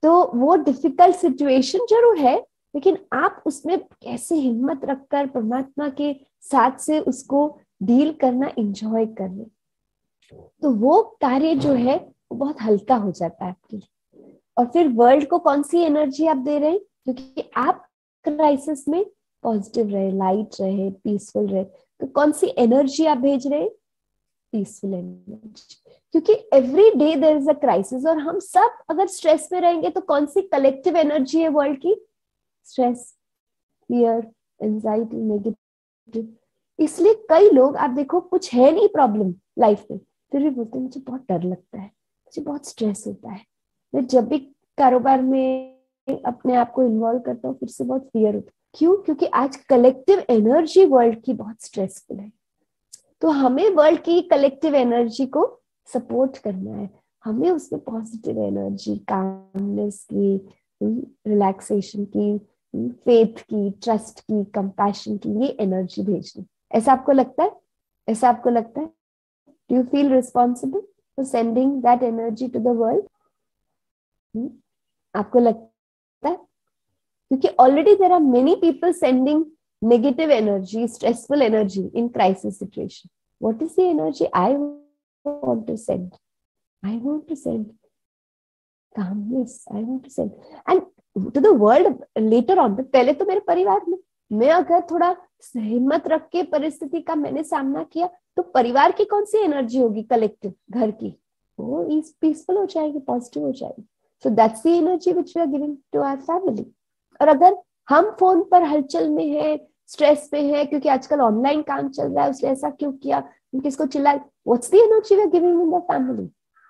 तो वो डिफिकल्ट सिचुएशन जरूर है, लेकिन आप उसमें कैसे हिम्मत रखकर परमात्मा के साथ से उसको डील करना, एंजॉय करना, तो वो कार्य जो है वो बहुत हल्का हो जाता है आपके लिए। और फिर वर्ल्ड को कौन सी एनर्जी आप दे रहे हैं, क्योंकि आप क्राइसिस में पॉजिटिव रहे, लाइट रहे, पीसफुल रहे, तो कौन सी एनर्जी आप भेज रहे हैं, पीसफुल एनर्जी। क्योंकि every day there is a crisis, और हम सब अगर स्ट्रेस में रहेंगे तो कौन सी कलेक्टिव एनर्जी है वर्ल्ड की, स्ट्रेस, फियर, एंजाइटी, नेगेटिव। इसलिए कई लोग आप देखो कुछ है नहीं प्रॉब्लम लाइफ में, फिर भी बोलते हैं मुझे बहुत डर लगता है, मुझे बहुत स्ट्रेस होता है, मैं जब भी कारोबार में अपने आप को इन्वॉल्व करता हूँ फिर से बहुत फियर होता है। क्यों? क्योंकि आज कलेक्टिव एनर्जी वर्ल्ड की बहुत स्ट्रेसफुल है। तो हमें वर्ल्ड की कलेक्टिव एनर्जी को सपोर्ट करना है, हमें उसमें पॉजिटिव एनर्जी, कामनेस की, रिलैक्सेशन की, फेथ की, ट्रस्ट की, कंपैशन की, ये एनर्जी भेजनी। ऐसा आपको लगता है? ऐसा आपको लगता है? Do you feel responsible for sending that energy to the world? आपको लगता है? क्योंकि already there are many people sending negative energy, stressful energy in crisis situation. What is the energy I want to send? I want to send calmness. I want to send and to the world later on. पहले तो मेरे परिवार में, मैं अगर थोड़ा हिम्मत रख के परिस्थिति का मैंने सामना किया तो परिवार की कौन सी एनर्जी होगी, कलेक्टिव, घर की, वो पीसफुल हो जाएगी, पॉजिटिव हो जाएगी. So that's the energy which we are giving to our family. और अगर हम फोन पर हलचल में है, स्ट्रेस में है, क्योंकि आजकल ऑनलाइन काम चल रहा है, उसने ऐसा क्यों किया, किसको चिल्लाए, what's the energy we are giving in the family?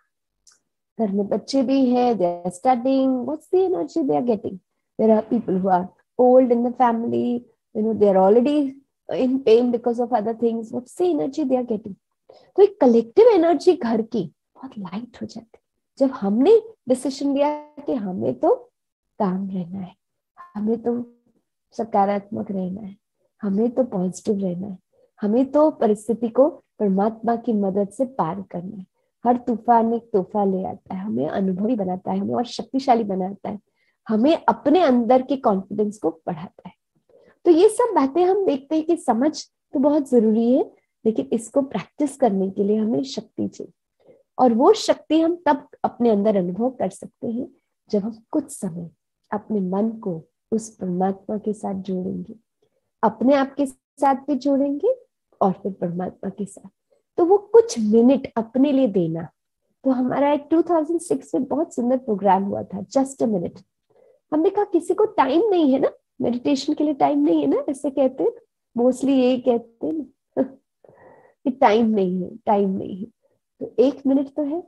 घर में बच्चे भी हैं, they are studying, what's the energy they are getting? There are people who are old in the family, you know, they are already in pain because of other things, what's the energy they are getting? तो एक कलेक्टिव एनर्जी घर की बहुत लाइट हो जाती है जब हमने डिसीजन लिया कि हमें तो काम रहना है, हमें तो सकारात्मक रहना है, हमें तो पॉजिटिव रहना है, हमें तो परिस्थिति को परमात्मा की मदद से पार करना है. हर तूफान एक तोहफा ले आता है, हमें अनुभवी बनाता है, हमें और शक्तिशाली बनाता है, हमें अपने अंदर के कॉन्फिडेंस को बढ़ाता है. तो ये सब बातें हम देखते हैं कि समझ तो बहुत जरूरी है, लेकिन इसको प्रैक्टिस करने के लिए हमें शक्ति चाहिए. और वो शक्ति हम तब अपने अंदर अनुभव कर सकते हैं जब हम कुछ समय अपने मन को उस परमात्मा के साथ जोड़ेंगे, अपने आप के साथ भी जोड़ेंगे और फिर परमात्मा के साथ. तो वो कुछ मिनट अपने लिए देना. तो हमारा एक 2006 में बहुत सुंदर प्रोग्राम हुआ था, जस्ट अ मिनट. हमने कहा किसी को टाइम नहीं है ना, मेडिटेशन के लिए टाइम नहीं है ना, ऐसे कहते हैं मोस्टली, यही कहते हैं ना कि टाइम नहीं है, टाइम नहीं है. तो 1 मिनट तो है,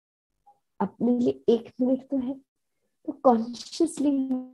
अपने लिए 1 मिनट तो है. तो कॉन्शियसली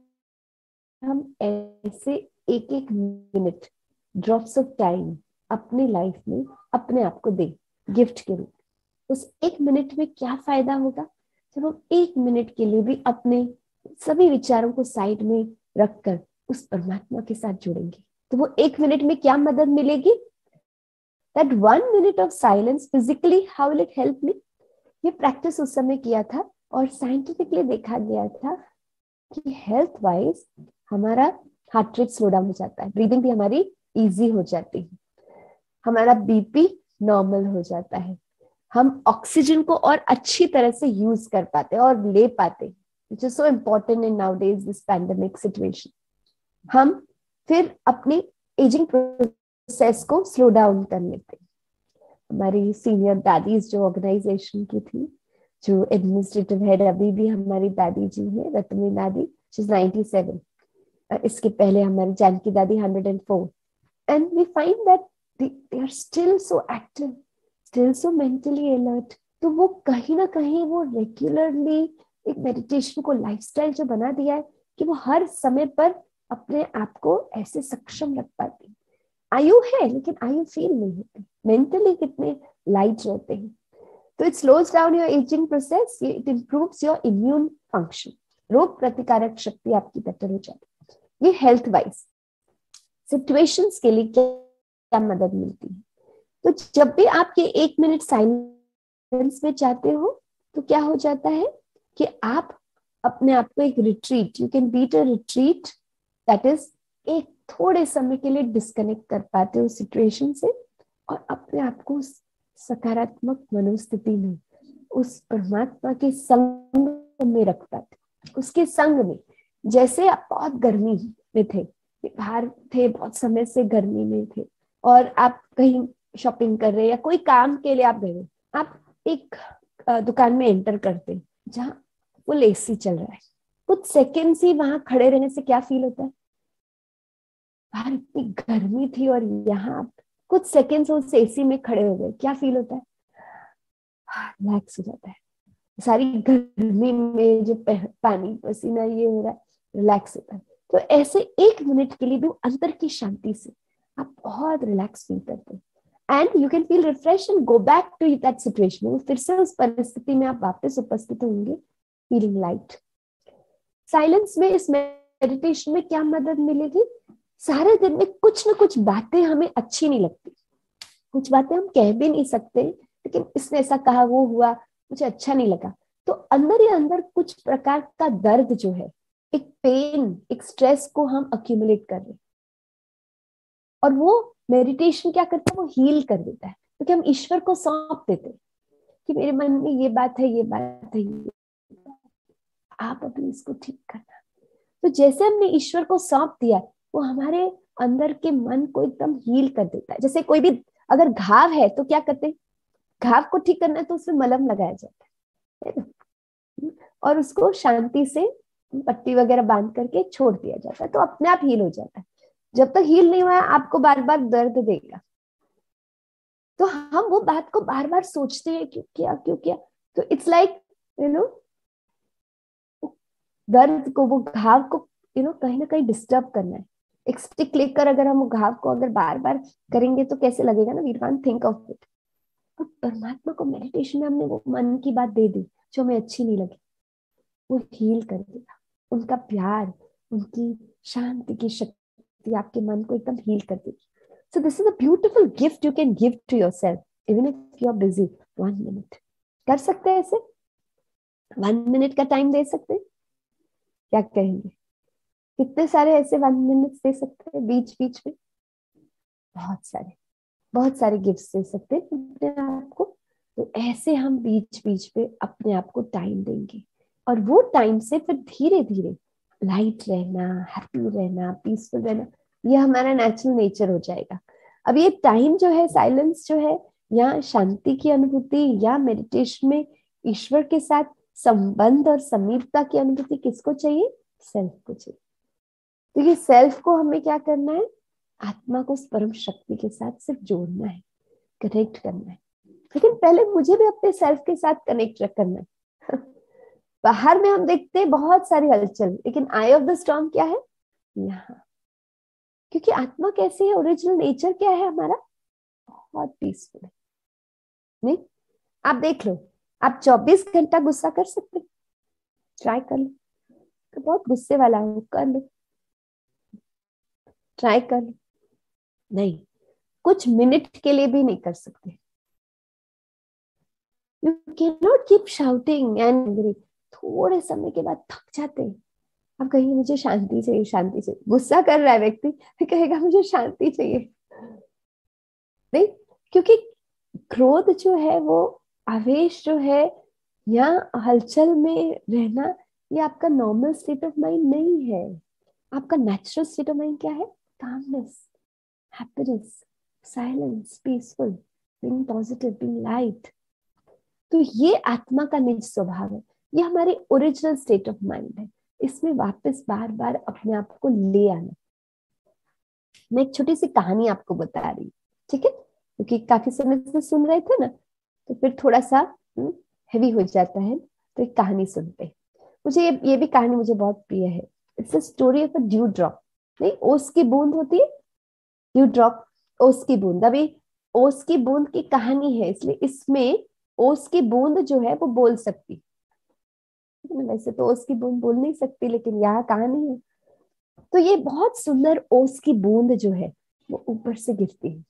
हम ऐसे एक एक मिनट, ड्रॉप्स ऑफ टाइम अपनी लाइफ में अपने आप को दें गिफ्ट के रूप. उस 1 मिनट में क्या फायदा होगा जब हम 1 मिनट के लिए भी अपने सभी विचारों को साइड में रखकर उस परमात्मा के साथ जुड़ेंगे. तो वो 1 मिनट में क्या मदद मिलेगी? That 1 minute of silence physically, how will it help me? ये प्रैक्टिस उस समय किया था और साइंटिफिकली देखा गया था कि हेल्थ वाइज हमारा हार्ट रेट स्लो डाउन हो जाता है, ब्रीदिंग भी हमारी इजी हो जाती है, हमारा बीपी नॉर्मल हो जाता है, हम ऑक्सीजन को और अच्छी तरह से यूज कर पाते हैं और ले पाते हैं, which is so important in nowadays this pandemic situation. हम फिर अपनी एजिंग प्रोसेस को स्लो डाउन कर लेते. हमारी सीनियर दादीज जो ऑर्गेनाइजेशन की थी, जो एडमिनिस्ट्रेटिव हेड अभी भी हमारी दादी जी है, रत्नी दादी, शी इज 97. इसके पहले हमारी जानकी दादी 104. And we find that they are still so active, still so mentally alert. तो वो कहीं ना कहीं वो रेगुलरली एक मेडिटेशन को लाइफस्टाइल जो बना दिया है कि वो हर समय पर अपने आप को ऐसे सक्षम रख पाती. आयु है लेकिन आयु फील नहीं होती, मेंटली कितने लाइट रहते हैं. तो it slows down your ageing process, it improves your immune function, रोग प्रतिकारक शक्ति आपकी बेटर हो जाती है. ये हेल्थ वाइज सिचुएशंस के लिए क्या मदद मिलती है? तो जब भी आप ये 1 मिनट साइलेंस में जाते हो तो क्या हो जाता है कि आप अपने आप को एक retreat, you can beat a retreat, दैट इज एक थोड़े समय के लिए डिस्कनेक्ट कर पाते हो सिचुएशन से और अपने आप को सकारात्मक मनोस्थिति में उस परमात्मा के संग में रख पाते, उसके संग में। जैसे आप बहुत गर्मी में थे, बाहर थे, बहुत समय से गर्मी में थे और आप कहीं शॉपिंग कर रहे या कोई काम के लिए आप गए, आप एक दुकान में एंटर करते जहां फुल एसी चल रहा है, कुछ सेकेंड्स ही वहां खड़े रहने से क्या फील होता है? बाहर इतनी गर्मी थी और यहाँ आप कुछ सेकेंड्स उस एसी में खड़े हो गए, क्या फील होता है? रिलैक्स हो जाता है। सारी गर्मी में जो पानी पसीना ये हो रहा है, रिलैक्स होता है। तो ऐसे 1 मिनट के लिए भी अंदर की शांति से आप बहुत रिलैक्स फील करते हैं and you can feel refresh and go back to that situation. फिर से उस परिस्थिति में आप वापस उपस्थित होंगे फीलिंग लाइट। साइलेंस में, इस मेडिटेशन में क्या मदद मिलेगी? सारे दिन में कुछ ना कुछ बातें हमें अच्छी नहीं लगती, कुछ बातें हम कह भी नहीं सकते, लेकिन इसने ऐसा कहा, वो हुआ, मुझे अच्छा नहीं लगा। तो अंदर ही अंदर कुछ प्रकार का दर्द जो है, एक पेन, एक स्ट्रेस को हम अक्यूमुलेट कर रहे हैं और वो मेडिटेशन क्या करता है? वो हील कर देता है, क्योंकि हम ईश्वर को सौंप देते हैं कि मेरे मन में ये बात है, ये बात है, आप अभी इसको ठीक करना। तो जैसे हमने ईश्वर को सौंप दिया, वो हमारे अंदर के मन को एकदम हील कर देता है। जैसे कोई भी अगर घाव है तो क्या करते हैं? घाव को ठीक करना है तो उसमें मलहम लगाया जाता है ना, और उसको शांति से पट्टी वगैरह बांध करके छोड़ दिया जाता है, तो अपने आप हील हो जाता है। जब तक हील नहीं हुआ आपको बार बार दर्द देगा, तो हम वो बात को बार बार सोचते हैं, क्यों किया, क्यों किया। तो इट्स लाइक दर्द को, वो घाव को कहीं ना कहीं डिस्टर्ब करना है। एक स्टिक लेकर अगर हम घाव को अगर बार बार करेंगे तो कैसे लगेगा ना, we can't think of it. और परमात्मा को मेडिटेशन में हमने वो मन की बात दे दी जो हमें अच्छी नहीं लगी, वो हील कर देगा। उनका प्यार, उनकी शांति की शक्ति आपके मन को एकदम हील कर देगी। So this is a beautiful gift you can give to yourself even if you are busy. 1 minute कर सकते हैं ऐसे, 1 मिनट का टाइम दे सकते हैं। क्या कहेंगे? कितने सारे ऐसे 1 मिनट दे सकते हैं बीच बीच में? बहुत सारे गिफ्ट्स दे सकते हैं अपने आप को। तो ऐसे हम बीच बीच में अपने आप को टाइम देंगे और वो टाइम से फिर धीरे धीरे लाइट रहना, हैप्पी रहना, पीसफुल रहना, ये हमारा नेचुरल नेचर हो जाएगा। अब ये टाइम जो है, साइलेंस जो है, या शांति की अनुभूति या मेडिटेशन में ईश्वर के साथ संबंध और समीपता की अनुभूति किसको चाहिए? सेल्फ को चाहिए। तो ये सेल्फ को हमें क्या करना है? आत्मा को उस परम शक्ति के साथ सिर्फ जोड़ना है, कनेक्ट करना है। लेकिन पहले मुझे भी अपने सेल्फ के साथ कनेक्ट करना है। बाहर में हम देखते हैं बहुत सारी हलचल, लेकिन आई ऑफ द स्टॉर्म क्या है? यहाँ। क्योंकि आत्मा कैसी है, ओरिजिनल नेचर क्या है हमारा? बहुत पीसफुल है। नहीं, आप देख लो, आप 24 घंटा गुस्सा कर सकते? ट्राई कर लो। तो बहुत गुस्से वाला हो, कर लो, ट्राई कर लो। नहीं, कुछ मिनट के लिए भी नहीं कर सकते। You can not keep shouting and angry. थोड़े समय के बाद थक जाते हैं। आप कहेंगे मुझे शांति चाहिए, शांति चाहिए। गुस्सा कर रहा है व्यक्ति, फिर कहेगा मुझे शांति चाहिए। नहीं, क्योंकि क्रोध जो है, वो आवेश जो है, या हलचल में रहना, ये आपका नॉर्मल स्टेट ऑफ माइंड नहीं है। आपका नेचुरल स्टेट ऑफ माइंड क्या है? Calmness, happiness, silence, peaceful, being positive, being light. तो ये आत्मा का निज स्वभाव है, ये हमारी ओरिजिनल स्टेट ऑफ माइंड है। इसमें वापस बार बार अपने आप को ले आना। मैं एक छोटी सी कहानी आपको बता रही हूँ, ठीक है? क्योंकि काफी समय से सुन रहे थे ना, तो फिर थोड़ा सा हेवी हो जाता है, तो एक कहानी सुनते हैं। मुझे ये भी कहानी मुझे बहुत प्रिय है। It's a story of a dew drop. नहीं, ओस की बूंद होती है, ड्यू ड्रॉप, ओस की बूंद। अभी ओस की बूंद की कहानी है, इसलिए इसमें ओस की बूंद जो है वो बोल सकती, वैसे तो ओस की बूंद बोल नहीं सकती, लेकिन यहाँ कहानी है। तो ये बहुत सुंदर ओस की बूंद जो है वो ऊपर से गिरती है,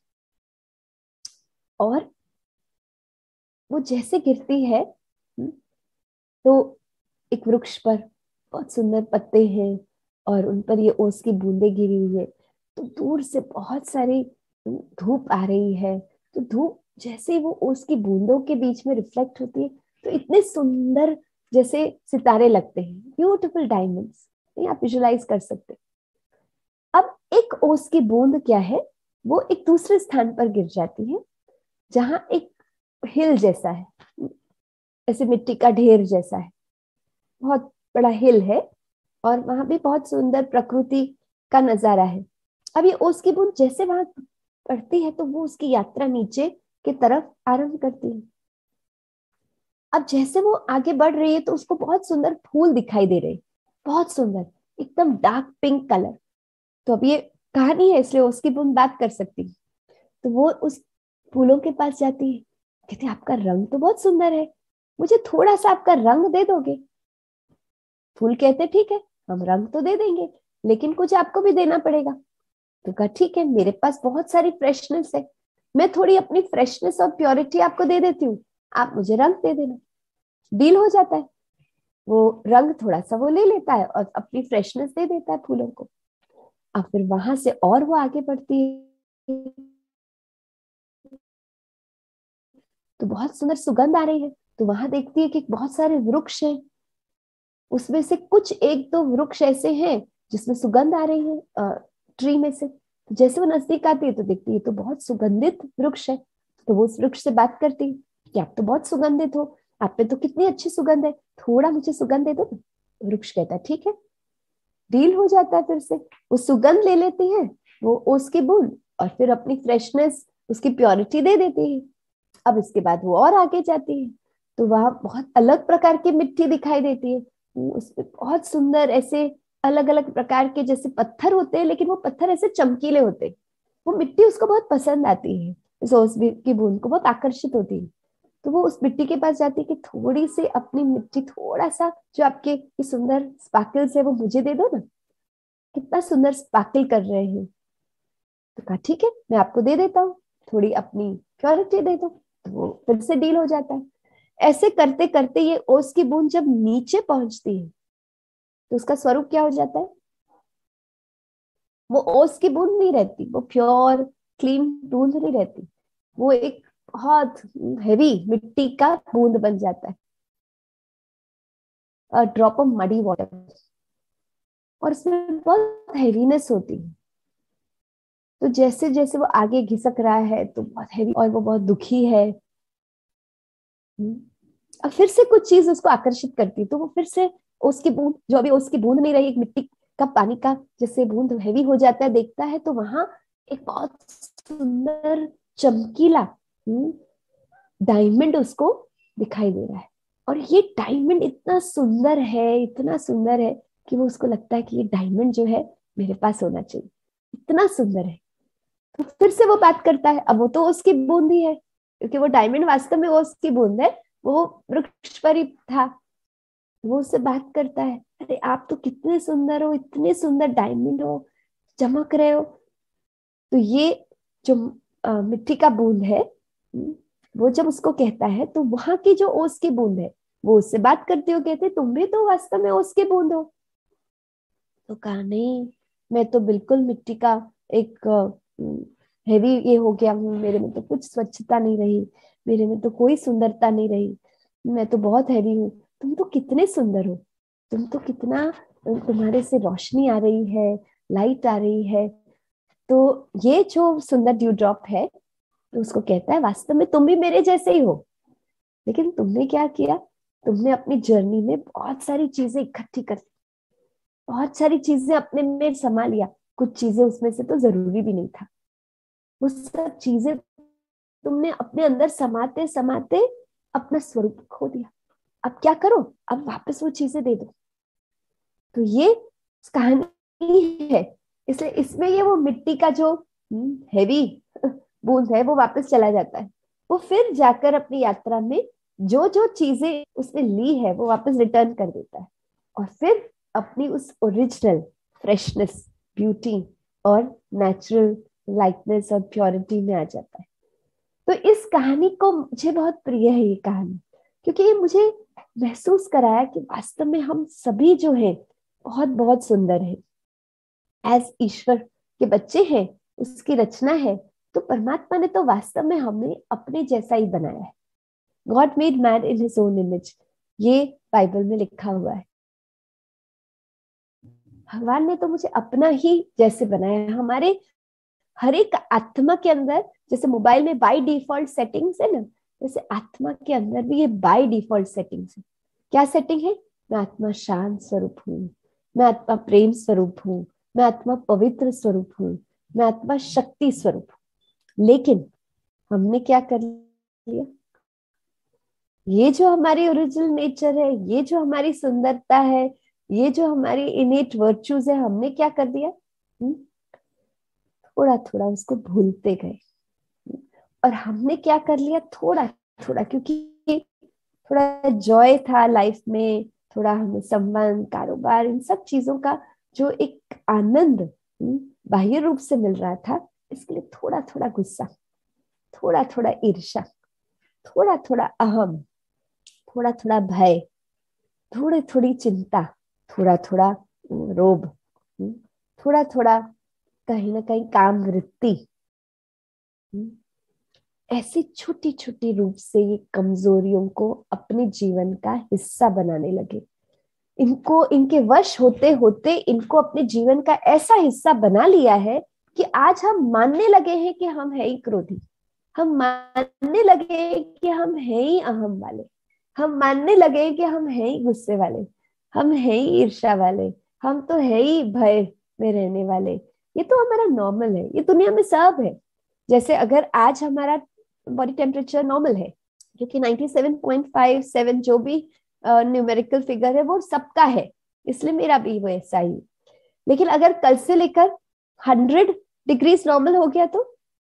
और वो जैसे गिरती है तो एक वृक्ष पर बहुत सुंदर पत्ते हैं और उन पर ये ओस की बूंदें गिरी हुई है। तो दूर से बहुत सारी धूप आ रही है, तो धूप जैसे वो ओस की बूंदों के बीच में रिफ्लेक्ट होती है तो इतने सुंदर जैसे सितारे लगते हैं, ब्यूटीफुल डायमंड्स। ये आप विजुलाइज कर सकते हैं। अब एक ओस की बूंद क्या है, वो एक दूसरे स्थान पर गिर जाती है जहां एक हिल जैसा है, ऐसे मिट्टी का ढेर जैसा है, बहुत बड़ा हिल है और वहां भी बहुत सुंदर प्रकृति का नजारा है। अब ये ओस की बूंद जैसे वहां पड़ती है तो वो उसकी यात्रा नीचे की तरफ आरंभ करती है। अब जैसे वो आगे बढ़ रही है तो उसको बहुत सुंदर फूल दिखाई दे रहे, बहुत सुंदर, एकदम डार्क पिंक कलर। तो अब ये कहानी है इसलिए उसकी बूंद बात कर सकती है। तो वो उस फूलों के पास जाती है, कहती है आपका रंग तो बहुत सुंदर है, मुझे थोड़ा सा आपका रंग दे दोगे? फूल कहते ठीक है, हम रंग तो दे देंगे लेकिन कुछ आपको भी देना पड़ेगा। तो कहा ठीक है, मेरे पास बहुत सारी फ्रेशनेस है, मैं थोड़ी अपनी फ्रेशनेस और प्योरिटी आपको दे देती हूँ, आप मुझे रंग दे देना। डील हो जाता है, वो रंग थोड़ा सा वो ले लेता है और अपनी फ्रेशनेस दे देता है फूलों को। अब फिर वहां से और वो आगे बढ़ती है तो बहुत सुंदर सुगंध आ रही है। तो वहां देखती है कि बहुत सारे वृक्ष हैं, उसमें से कुछ एक दो वृक्ष ऐसे हैं जिसमें सुगंध आ रही है ट्री में से। तो जैसे वो नजदीक आती है तो देखती है तो बहुत सुगंधित वृक्ष है। तो वो उस वृक्ष से बात करती है कि आप तो बहुत सुगंधित हो, आप पे तो कितनी अच्छी सुगंध है, थोड़ा मुझे सुगंध दे दो। वृक्ष कहता है ठीक है, डील हो जाता है। फिर से वो सुगंध ले लेती है वो उसकी बूंद और फिर अपनी फ्रेशनेस, उसकी प्योरिटी दे देती है। अब इसके बाद वो और आगे जाती है तो वहां बहुत अलग प्रकार की मिट्टी दिखाई देती है, उसमें बहुत सुंदर ऐसे अलग अलग प्रकार के जैसे पत्थर होते हैं, लेकिन वो पत्थर ऐसे चमकीले होते हैं। वो मिट्टी उसको बहुत पसंद आती है, उस की बूंद को बहुत आकर्षित होती है। तो वो उस मिट्टी के पास जाती है कि थोड़ी सी अपनी मिट्टी, थोड़ा सा जो आपके ये सुंदर स्पार्कल्स है वो मुझे दे दो ना, कितना सुंदर स्पार्कल कर रहे हैं। तो कहा ठीक है, मैं आपको दे देता हूँ, थोड़ी अपनी प्योरिटी दे दो। तो वो फिर से डील हो जाता है। ऐसे करते करते ये ओस की बूंद जब नीचे पहुंचती है तो उसका स्वरूप क्या हो जाता है, वो ओस की बूंद नहीं रहती, वो प्योर क्लीन बूंद नहीं रहती, वो एक बहुत हेवी मिट्टी का बूंद बन जाता है, a drop of muddy water. और इसमें बहुत हेवीनेस होती है। तो जैसे जैसे वो आगे घिसक रहा है तो बहुत हेवी और वो बहुत दुखी है। अब फिर से कुछ चीज उसको आकर्षित करती है तो वो फिर से उसकी बूंद, जो अभी उसकी बूंद नहीं रही, एक मिट्टी का पानी का जैसे बूंद हेवी हो जाता है, देखता है तो वहां एक बहुत सुंदर चमकीला डायमंड उसको दिखाई दे रहा है। और ये डायमंड इतना सुंदर है, इतना सुंदर है कि वो उसको लगता है कि ये डायमंड जो है मेरे पास होना चाहिए, इतना सुंदर है। तो फिर से वो बात करता है, अब वो तो उसकी बूंद ही है क्योंकि वो डायमंड वास्तव में वो उसकी बूंद है, वो वृक्ष पर ही था। वो उससे बात करता है, अरे आप तो कितने सुंदर हो, इतने सुंदर डायमंड हो, चमक रहे हो। तो ये जो मिट्टी का बूंद है, वो जब उसको कहता है तो वहां की जो ओस की बूंद है वो उससे बात करती हो, कहते तुम भी तो वास्तव में ओस की बूंद हो। तो कहा नहीं, मैं तो बिल्कुल मिट्टी का एक हैवी ये हो गया हूँ, मेरे में तो कुछ स्वच्छता नहीं रही, मेरे में तो कोई सुंदरता नहीं रही, मैं तो बहुत हैवी हूँ। तुम तो कितने सुंदर हो, तुम तो कितना, तुम्हारे से रोशनी आ रही है, लाइट आ रही है। तो ये जो सुंदर ड्यू ड्रॉप है तो उसको कहता है वास्तव में तुम भी मेरे जैसे ही हो, लेकिन तुमने क्या किया, तुमने अपनी जर्नी में बहुत सारी चीजें इकट्ठी कर, बहुत सारी चीजें अपने में समा लिया, कुछ चीजें उसमें से तो जरूरी भी नहीं था, वो सब चीजें तुमने अपने अंदर समाते समाते अपना स्वरूप खो दिया। अब क्या करो, अब वापस वो चीजें दे दो। तो ये कहानी है, इसलिए इसमें ये वो मिट्टी का जो हैवी बूंद है वो वापस चला जाता है। वो फिर जाकर अपनी यात्रा में जो जो चीजें उसने ली है वो वापस रिटर्न कर देता है और फिर अपनी उस ओरिजिनल फ्रेशनेस, ब्यूटी और नेचुरल लाइटनेस और प्योरिटी में आ जाता है। तो इस कहानी को मुझे बहुत प्रिय है ये कहानी, क्योंकि ये मुझे महसूस कराया कि वास्तव में हम सभी जो हैं बहुत बहुत सुंदर हैं। एज ईश्वर के बच्चे हैं, उसकी रचना है, तो परमात्मा ने तो वास्तव में हमें अपने जैसा ही बनाया है। God made man in his own image, ये बाइबल में लिखा हुआ है। भगवान ने तो मुझे अपना ही जैसे बनाया है। हमारे हर एक आत्मा के अंदर, जैसे मोबाइल में बाय डिफॉल्ट सेटिंग्स है ना, वैसे आत्मा के अंदर भी ये बाय डिफॉल्ट सेटिंग्स है। क्या सेटिंग है? मैं आत्मा शांत स्वरूप हूँ, मैं आत्मा प्रेम स्वरूप हूँ, मैं आत्मा पवित्र स्वरूप हूँ, मैं आत्मा शक्ति स्वरूप हूँ। लेकिन हमने क्या कर लिया? ये जो हमारी ओरिजिनल नेचर है, ये जो हमारी सुंदरता है, ये जो हमारी इनेट वर्च्यूज है, हमने क्या कर दिया? थोड़ा थोड़ा उसको भूलते गए। और हमने क्या कर लिया? थोड़ा थोड़ा, क्योंकि थोड़ा जॉय था लाइफ में, थोड़ा हमें संबंध, कारोबार, इन सब चीजों का जो एक आनंद बाह्य रूप से मिल रहा था, इसके लिए थोड़ा थोड़ा गुस्सा, थोड़ा थोड़ा ईर्ष्या, थोड़ा थोड़ा अहम, थोड़ा थोड़ा भय, थोड़ी थोड़ी चिंता, थोड़ा थोड़ा रोब, थोड़ा थोड़ा कहीं ना कहीं काम वृत्ति, ऐसी छोटी छोटी रूप से ये कमजोरियों को अपने जीवन का हिस्सा बनाने लगे। इनको, इनके वश होते होते इनको अपने जीवन का ऐसा हिस्सा बना लिया है कि आज हम मानने लगे हैं कि हम है ही क्रोधी, हम मानने लगे हैं कि हम है ही अहम वाले, हम मानने लगे कि हम है ही गुस्से वाले, हम है ही ईर्ष्या वाले, हम तो है ही भय में रहने वाले। ये तो हमारा नॉर्मल है, ये दुनिया में सब है। जैसे अगर आज हमारा बॉडी टेम्परेचर नॉर्मल है, क्योंकि 97.57 जो भी न्यूमेरिकल फिगर है वो सबका है, इसलिए मेरा भी वो ऐसा ही। लेकिन अगर कल से लेकर 100 डिग्रीज नॉर्मल हो गया, तो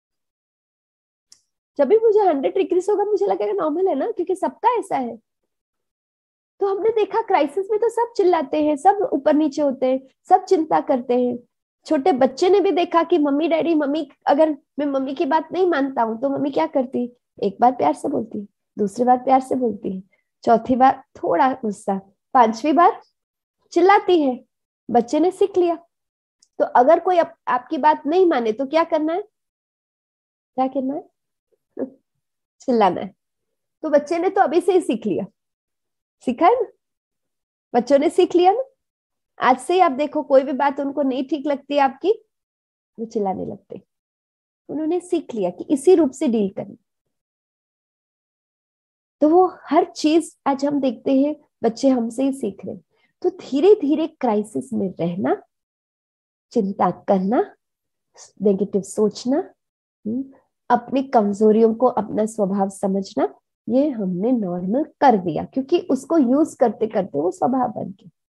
जब भी मुझे 100 डिग्रीज होगा मुझे लगेगा नॉर्मल है ना, क्योंकि सबका ऐसा है। तो हमने देखा क्राइसिस में तो सब चिल्लाते हैं, सब ऊपर नीचे होते हैं, सब चिंता करते हैं। छोटे बच्चे ने भी देखा कि मम्मी डैडी, मम्मी, अगर मैं मम्मी की बात नहीं मानता हूँ तो मम्मी क्या करती? एक बार प्यार से बोलती, दूसरी बार प्यार से बोलती है, चौथी बार थोड़ा गुस्सा, 5वीं बार चिल्लाती है। बच्चे ने सीख लिया। तो अगर कोई आपकी बात नहीं माने तो क्या करना है? क्या करना है? चिल्लाना है। तो बच्चे ने तो अभी से ही सीख लिया, सीखा है ना, बच्चों ने सीख लिया ना। आज से ही आप देखो, कोई भी बात उनको नहीं ठीक लगती है आपकी, वो चिल्लाने लगते। उन्होंने सीख लिया कि इसी रूप से डील करना। तो वो हर चीज आज हम देखते हैं बच्चे हमसे ही सीख रहे हैं। तो धीरे धीरे क्राइसिस में रहना, चिंता करना, नेगेटिव सोचना, अपनी कमजोरियों को अपना स्वभाव समझना, ये हमने नॉर्मल कर दिया, क्योंकि उसको यूज करते करते वो स्वभाव बन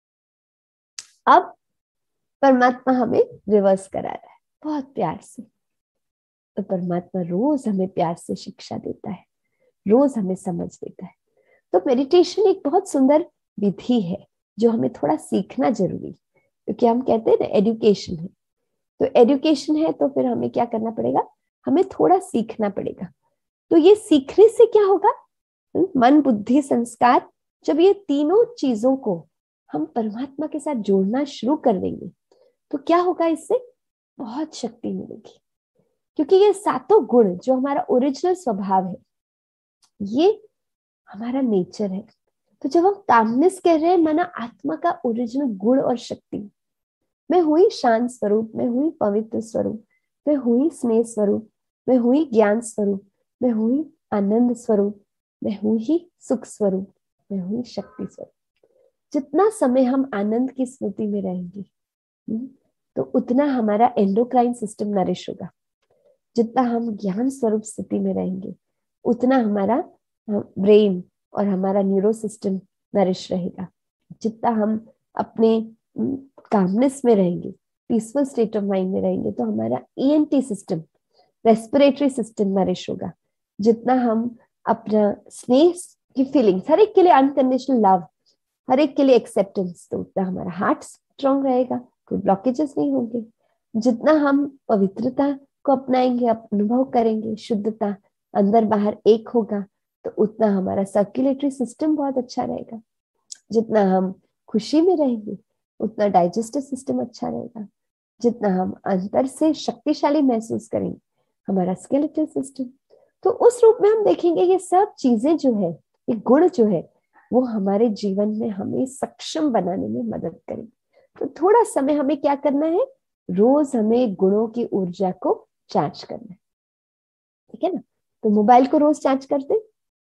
गया। अब परमात्मा हमें रिवर्स करा रहा है बहुत प्यार से। तो परमात्मा रोज हमें प्यार से शिक्षा देता है, रोज हमें समझ देता है। तो मेडिटेशन एक बहुत सुंदर विधि है जो हमें थोड़ा सीखना जरूरी है, क्योंकि हम कहते हैं ना एजुकेशन है। तो एजुकेशन है तो फिर हमें क्या करना पड़ेगा? हमें थोड़ा सीखना पड़ेगा। तो ये सीखने से क्या होगा? मन, बुद्धि, संस्कार, जब ये तीनों चीजों को हम परमात्मा के साथ जोड़ना शुरू कर देंगे तो क्या होगा? इससे बहुत शक्ति मिलेगी, क्योंकि ये सातों गुण जो हमारा ओरिजिनल स्वभाव है, ये हमारा नेचर है। तो जब हम कामनेस कह रहे हैं, माना आत्मा का ओरिजिनल गुण और शक्ति, मैं हुई शांत स्वरूप, मैं हुई पवित्र स्वरूप, मैं हुई स्नेह स्वरूप, मैं हुई ज्ञान स्वरूप, मैं हुई आनंद स्वरूप, मैं हुई ही सुख स्वरूप, मैं हुई शक्ति स्वरूप। जितना समय हम आनंद की स्मृति में रहेंगे तो उतना हमारा एंडोक्राइन सिस्टम नरिश होगा। जितना हम ज्ञान स्वरूप स्थिति में रहेंगे उतना हमारा ब्रेन और हमारा न्यूरो सिस्टम नरिश रहेगा। जितना हम अपने कामनेस में रहेंगे, पीसफुल स्टेट ऑफ माइंड में रहेंगे, तो हमारा ENT system, respiratory system nourish होगा। जितना हम अपना स्नेह की फीलिंग्स, हर एक के लिए अनकंडीशनल लव, हर एक के लिए एक्सेप्टेंस, तो उतना हमारा हार्ट स्ट्रांग रहेगा, कोई ब्लॉकेजेस नहीं होंगे। जितना हम पवित्रता को अपनाएंगे, अनुभव करेंगे, शुद्धता, अंदर बाहर एक होगा, तो उतना हमारा सर्कुलेटरी सिस्टम बहुत अच्छा रहेगा। जितना हम खुशी में रहेंगे उतना डाइजेस्टिव सिस्टम अच्छा रहेगा। जितना हम अंदर से शक्तिशाली महसूस करेंगे हमारा स्केलेटल सिस्टम। तो उस रूप में हम देखेंगे ये सब चीजें जो है, ये गुण जो है, वो हमारे जीवन में हमें सक्षम बनाने में मदद करेंगे। तो थोड़ा समय हमें क्या करना है, रोज हमें गुणों की ऊर्जा को चार्ज करना है, ठीक है ना। तो मोबाइल को रोज चार्ज करते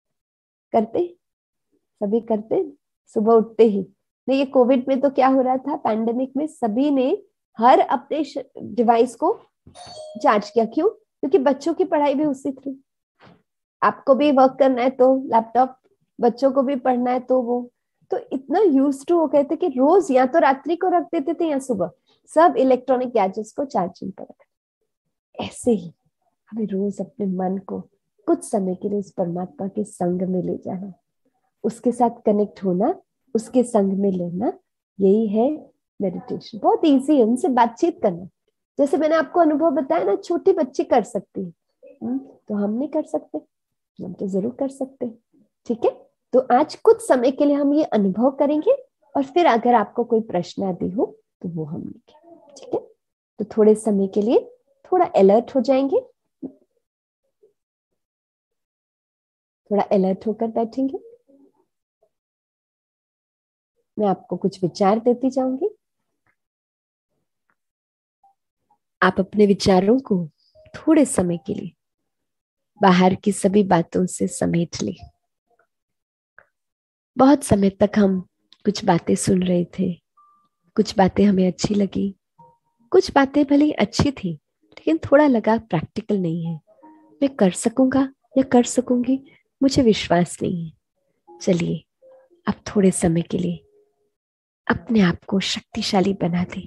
सभी करते सुबह उठते ही। नहीं, ये कोविड में तो क्या हो रहा था, पैंडेमिक में सभी ने हर अपने डिवाइस को चार्ज किया। क्यों? क्योंकि बच्चों की पढ़ाई भी उसी थ्रू, आपको भी वर्क करना है तो लैपटॉप, बच्चों को भी पढ़ना है तो वो, तो इतना यूज टू हो गए थे कि रोज या तो रात्रि को रख देते थे या सुबह सब इलेक्ट्रॉनिक गैजेट्स को चार्जिंग पर रख। ऐसे ही हमें रोज अपने मन को कुछ समय के लिए उस परमात्मा के संग में ले जाना, उसके साथ कनेक्ट होना, उसके संग में लेना, यही है मेडिटेशन। बहुत इजी है उनसे बातचीत करना। जैसे मैंने आपको अनुभव बताया ना, छोटी बच्ची कर सकती है, तो हम नहीं कर सकते? हम तो जरूर कर सकते हैं, ठीक है। तो आज कुछ समय के लिए हम ये अनुभव करेंगे और फिर अगर आपको कोई प्रश्न आदि हो तो वो हम लिखें, ठीक है। तो थोड़े समय के लिए थोड़ा अलर्ट हो जाएंगे, थोड़ा अलर्ट होकर बैठेंगे। मैं आपको कुछ विचार देती जाऊंगी, आप अपने विचारों को थोड़े समय के लिए बाहर की सभी बातों से समेट ले। बहुत समय तक हम कुछ बातें सुन रहे थे, कुछ बातें हमें अच्छी लगी, कुछ बातें भले ही अच्छी थी लेकिन थोड़ा लगा प्रैक्टिकल नहीं है, मैं कर सकूंगा या कर सकूंगी, मुझे विश्वास नहीं है। चलिए अब थोड़े समय के लिए अपने आप को शक्तिशाली बना दे,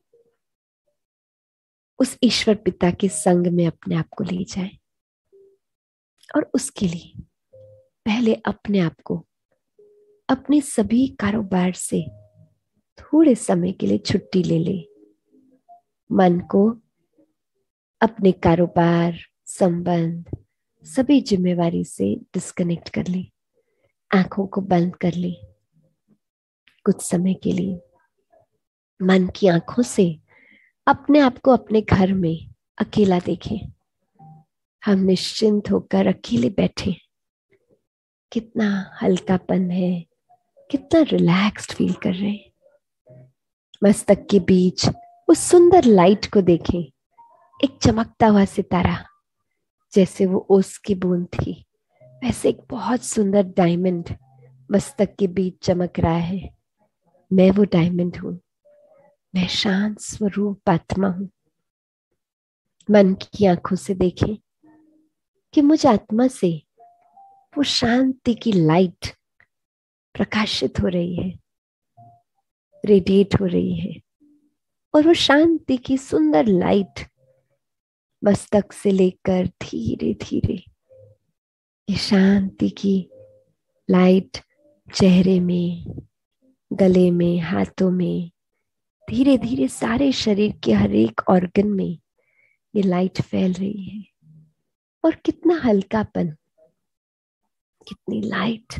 उस ईश्वर पिता के संग में अपने आप को ले जाए। और उसके लिए पहले अपने आप को अपने सभी कारोबार से थोड़े समय के लिए छुट्टी ले ले। मन को अपने कारोबार, संबंध, सभी जिम्मेवारी से डिस्कनेक्ट कर ले, आंखों को बंद कर ले। कुछ समय के लिए मन की आंखों से अपने आप को अपने घर में अकेला देखें। हम निश्चिंत होकर अकेले बैठे, कितना हल्कापन है, कितना रिलैक्स्ड फील कर रहे हैं। मस्तक के बीच उस सुंदर लाइट को देखें, एक चमकता हुआ सितारा, जैसे वो ओस की बूंद थी वैसे एक बहुत सुंदर डायमंड मस्तक के बीच चमक रहा है। मैं वो डायमंड हूं, मैं शांत स्वरूप आत्मा हूं। मन की आंखों से देखें कि मुझ आत्मा से वो शांति की लाइट प्रकाशित हो रही है, रेडिएट हो रही है, और वो शांति की सुंदर लाइट मस्तक से लेकर धीरे धीरे ये शांति की लाइट चेहरे में, गले में, हाथों में, धीरे धीरे सारे शरीर के हर एक ऑर्गन में ये लाइट फैल रही है। और कितना हल्कापन, कितनी लाइट,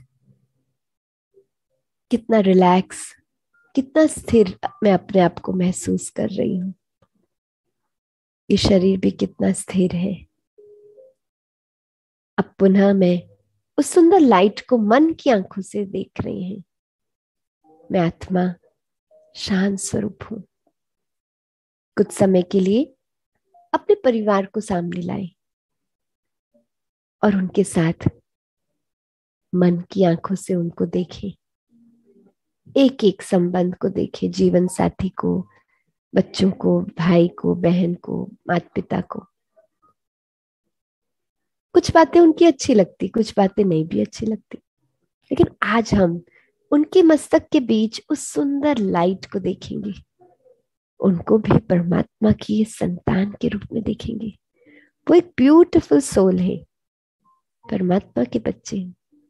कितना रिलैक्स, कितना स्थिर मैं अपने आप को महसूस कर रही हूं। ये शरीर भी कितना स्थिर है। अब पुनः मैं उस सुंदर लाइट को मन की आंखों से देख रही हूं। मैं आत्मा शांत स्वरूप हूं। कुछ समय के लिए अपने परिवार को सामने लाए और उनके साथ मन की आंखों से उनको देखें, एक एक संबंध को देखें, जीवन साथी को, बच्चों को, भाई को, बहन को, माता पिता को। कुछ बातें उनकी अच्छी लगती, कुछ बातें नहीं भी अच्छी लगती, लेकिन आज हम उनके मस्तक के बीच उस सुंदर लाइट को देखेंगे। उनको भी परमात्मा की संतान के रूप में देखेंगे। वो एक ब्यूटीफुल सोल है, परमात्मा के बच्चे।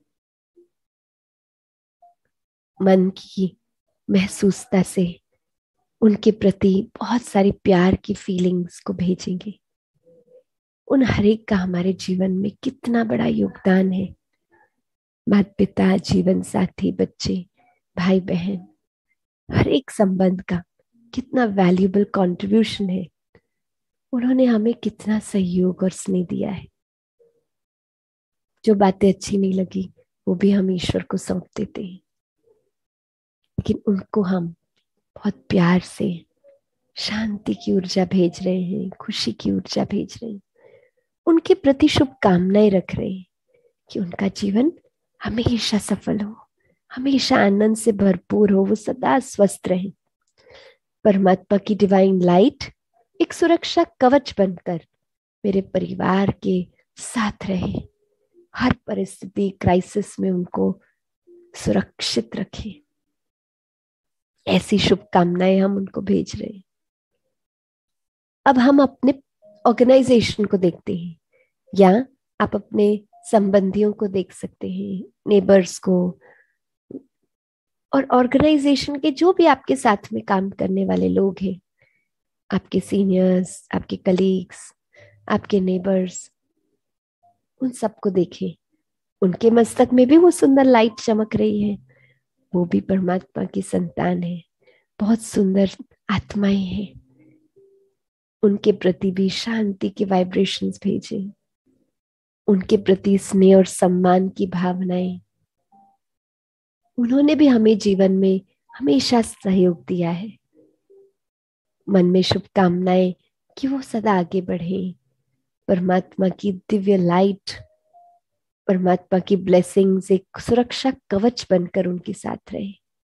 मन की महसूसता से उनके प्रति बहुत सारी प्यार की फीलिंग्स को भेजेंगे। उन हर एक का हमारे जीवन में कितना बड़ा योगदान है, माता पिता, जीवन साथी, बच्चे, भाई बहन, हर एक संबंध का कितना वैल्यूएबल कंट्रीब्यूशन है। उन्होंने हमें कितना सहयोग और स्नेह दिया है। जो बातें अच्छी नहीं लगी वो भी हम ईश्वर को सौंप देते हैं, लेकिन उनको हम बहुत प्यार से शांति की ऊर्जा भेज रहे हैं, खुशी की ऊर्जा भेज रहे हैं, उनके प्रति शुभकामनाएं रख रहे हैं कि उनका जीवन हमेशा सफल हो, हमेशा आनंद से भरपूर हो, वो सदा स्वस्थ रहे। परमात्मा की डिवाइन लाइट एक सुरक्षा कवच बनकर मेरे परिवार के साथ रहे, हर परिस्थिति क्राइसिस में उनको सुरक्षित रखे। ऐसी शुभकामनाएं हम उनको भेज रहे हैं। अब हम अपने ऑर्गेनाइजेशन को देखते हैं, या आप अपने संबंधियों को देख सकते हैं, नेबर्स को, और ऑर्गेनाइजेशन के जो भी आपके साथ में काम करने वाले लोग हैं, आपके सीनियर्स, आपके कलीग्स, आपके नेबर्स, उन सबको देखें। उनके मस्तक में भी वो सुंदर लाइट चमक रही है। वो भी परमात्मा की संतान है, बहुत सुंदर आत्माएं हैं। उनके प्रति भी शांति के वाइब्रेशंस भेजें, उनके प्रति स्नेह और सम्मान की भावनाएं। उन्होंने भी हमें जीवन में हमेशा सहयोग दिया है। मन में शुभकामनाएं कि वो सदा आगे बढ़े। परमात्मा की दिव्य लाइट, परमात्मा की ब्लेसिंग्स एक सुरक्षा कवच बनकर उनके साथ रहे।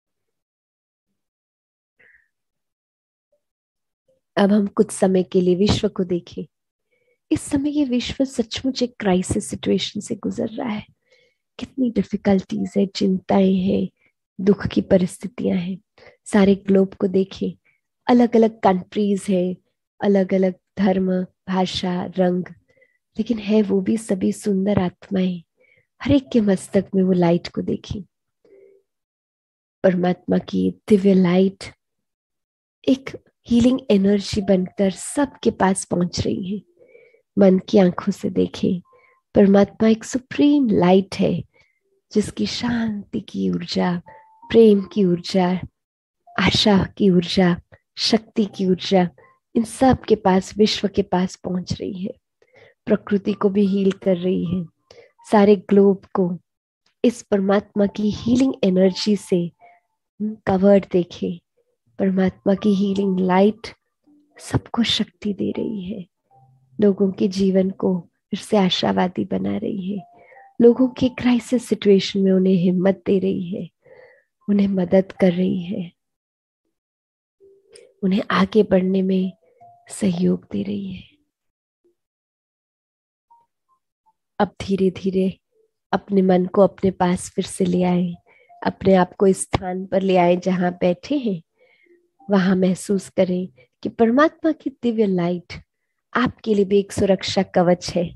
अब हम कुछ समय के लिए विश्व को देखें। इस समय ये विश्व सचमुच एक क्राइसिस सिचुएशन से गुजर रहा है। कितनी डिफिकल्टीज है, चिंताएं हैं, दुख की परिस्थितियां हैं। सारे ग्लोब को देखें, अलग अलग कंट्रीज है, अलग अलग धर्म, भाषा, रंग, लेकिन है वो भी सभी सुंदर आत्माएं। हर एक के मस्तक में वो लाइट को देखें। परमात्मा की दिव्य लाइट एक हीलिंग एनर्जी बनकर सबके पास पहुंच रही है। मन की आंखों से देखें, परमात्मा एक सुप्रीम लाइट है जिसकी शांति की ऊर्जा, प्रेम की ऊर्जा, आशा की ऊर्जा, शक्ति की ऊर्जा इन सब के पास, विश्व के पास पहुंच रही है। प्रकृति को भी हील कर रही है। सारे ग्लोब को इस परमात्मा की हीलिंग एनर्जी से कवर्ड देखे। परमात्मा की हीलिंग लाइट सबको शक्ति दे रही है, लोगों के जीवन को फिर से आशावादी बना रही है, लोगों के क्राइसिस सिचुएशन में उन्हें हिम्मत दे रही है, उन्हें मदद कर रही है, उन्हें आगे बढ़ने में सहयोग दे रही है। अब धीरे धीरे अपने मन को अपने पास फिर से ले आए, अपने आप को इस स्थान पर ले आए जहां बैठे हैं। वहां महसूस करें कि परमात्मा की दिव्य लाइट आपके लिए भी एक सुरक्षा कवच है।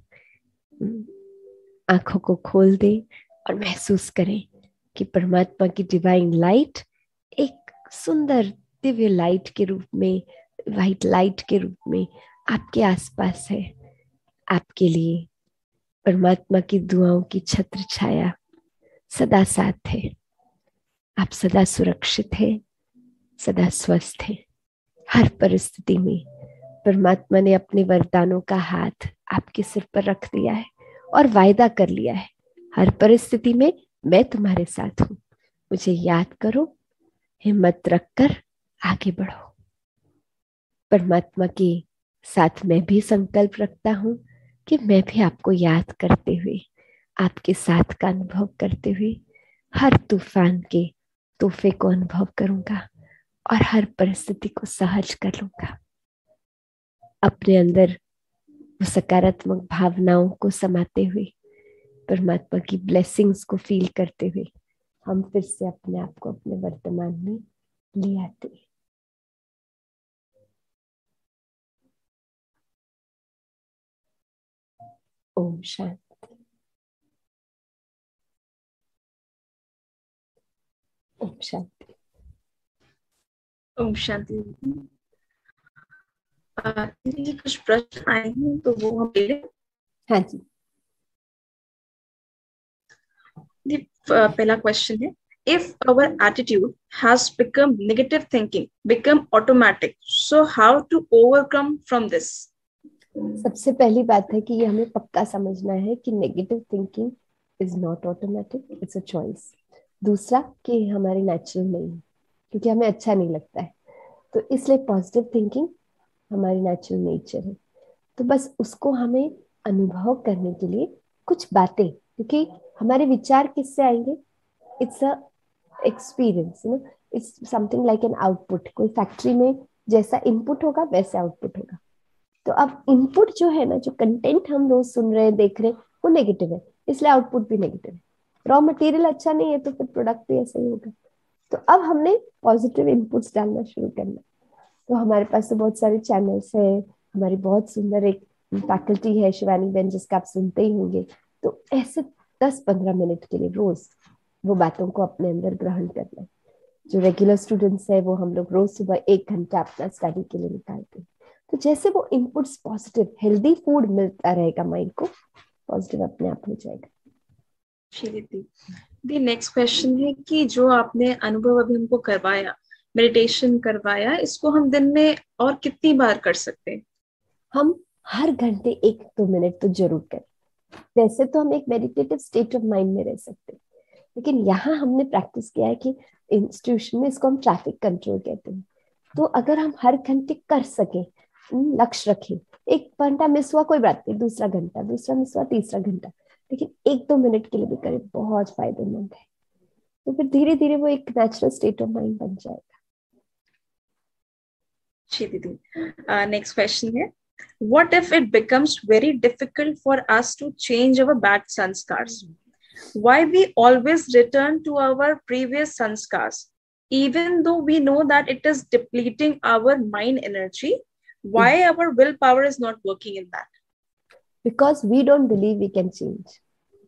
आंखों को खोल दें और महसूस करें कि परमात्मा की डिवाइन लाइट एक सुंदर दिव्य लाइट के रूप में, व्हाइट लाइट के रूप में आपके आसपास है। आपके लिए परमात्मा की दुआओं की छत्र छाया सदा साथ है। आप सदा सुरक्षित हैं, सदा स्वस्थ हैं। हर परिस्थिति में परमात्मा ने अपने वरदानों का हाथ आपके सिर पर रख दिया है और वायदा कर लिया है, हर परिस्थिति में मैं तुम्हारे साथ हूं। मुझे याद करो, हिम्मत रखकर आगे बढ़ो। परमात्मा के साथ मैं भी संकल्प रखता हूं कि मैं भी आपको याद करते हुए, आपके साथ का अनुभव करते हुए हर तूफान के तोहफे को अनुभव करूंगा और हर परिस्थिति को सहज कर लूंगा। अपने अंदर वो सकारात्मक भावनाओं को समाते हुए, परमात्मा की ब्लेसिंग्स को फील करते हुए हम फिर से अपने आप को अपने वर्तमान में ले आते हैं। ओम शांति। ओम शांति। ओम शांति। दीदी कुछ प्रश्न आए हैं तो वो हम ले लें। हाँ जी। पहला क्वेश्चन है, if our attitude has become negative thinking, become automatic, so how to overcome from this? सबसे पहली बात है कि ये हमें पक्का समझना है कि negative thinking is not automatic, it's a choice. दूसरा कि हमारी नेचुरल नहीं है, क्योंकि हमें अच्छा नहीं लगता है, तो इसलिए पॉजिटिव थिंकिंग हमारी नेचुरल नेचर है। तो बस उसको हमें अनुभव करने के लिए कुछ बातें, क्योंकि हमारे विचार किससे आएंगे, it's a experience, it's something like an output. कोई फैक्ट्री में जैसा इनपुट होगा वैसे आउटपुट होगा। तो अब इनपुट जो है ना, जो कंटेंट हम रोज सुन रहे हैं, देख रहे हैं, वो नेगेटिव है, इसलिए आउटपुट भी नेगेटिव है। रॉ मटेरियल अच्छा नहीं है तो फिर प्रोडक्ट भी ऐसा ही होगा। तो अब हमने पॉजिटिव इनपुट्स डालना शुरू करना। तो हमारे पास तो बहुत सारे चैनल्स है, हमारी बहुत सुंदर एक फैकल्टी है शिवानी बेन, जिसका आप सुनते ही होंगे। तो ऐसे 10-15 मिनट के लिए रोज वो बातों को अपने अंदर ग्रहण करना है। जो रेगुलर स्टूडेंट्स है वो हम लोग रोज सुबह 1 घंटा अपना स्टडी के लिए निकालते हैं। तो जैसे वो इनपुट्स पॉजिटिव हेल्दी फूड मिलता रहेगा माइंड को, पॉजिटिव अपने आप हो जाएगा। दी नेक्स्ट क्वेश्चन है कि जो आपने अनुभव अभी हमको करवाया, मेडिटेशन करवाया, इसको हम दिन में और कितनी बार कर सकते हैं? हम हर घंटे 1-2 मिनट तो जरूर करें। वैसे तो हम एक मेडिटेटिव स्टेट ऑफ माइंड में रह सकते हैं, लेकिन यहाँ हमने प्रैक्टिस किया है कि इंस्टीट्यूशन में इसको हम ट्रैफिक कंट्रोल कहते हैं। तो अगर हम हर घंटे कर सके, लक्ष्य रखें, 1 घंटा मिस हुआ कोई बात नहीं, दूसरा घंटा, दूसरा मिस हुआ तीसरा घंटा, लेकिन 1-2 मिनट के लिए भी करें, बहुत फायदेमंद है। तो फिर धीरे धीरे वो एक नेचुरल स्टेट ऑफ माइंड बन जाएगा। जी दीदी, नेक्स्ट क्वेश्चन है, what if it becomes very difficult for us to change our bad sanskars? Why we always return to our previous sanskars, even though we know that it is depleting our mind energy? Why our willpower is not working in that? Because we don't believe we can change.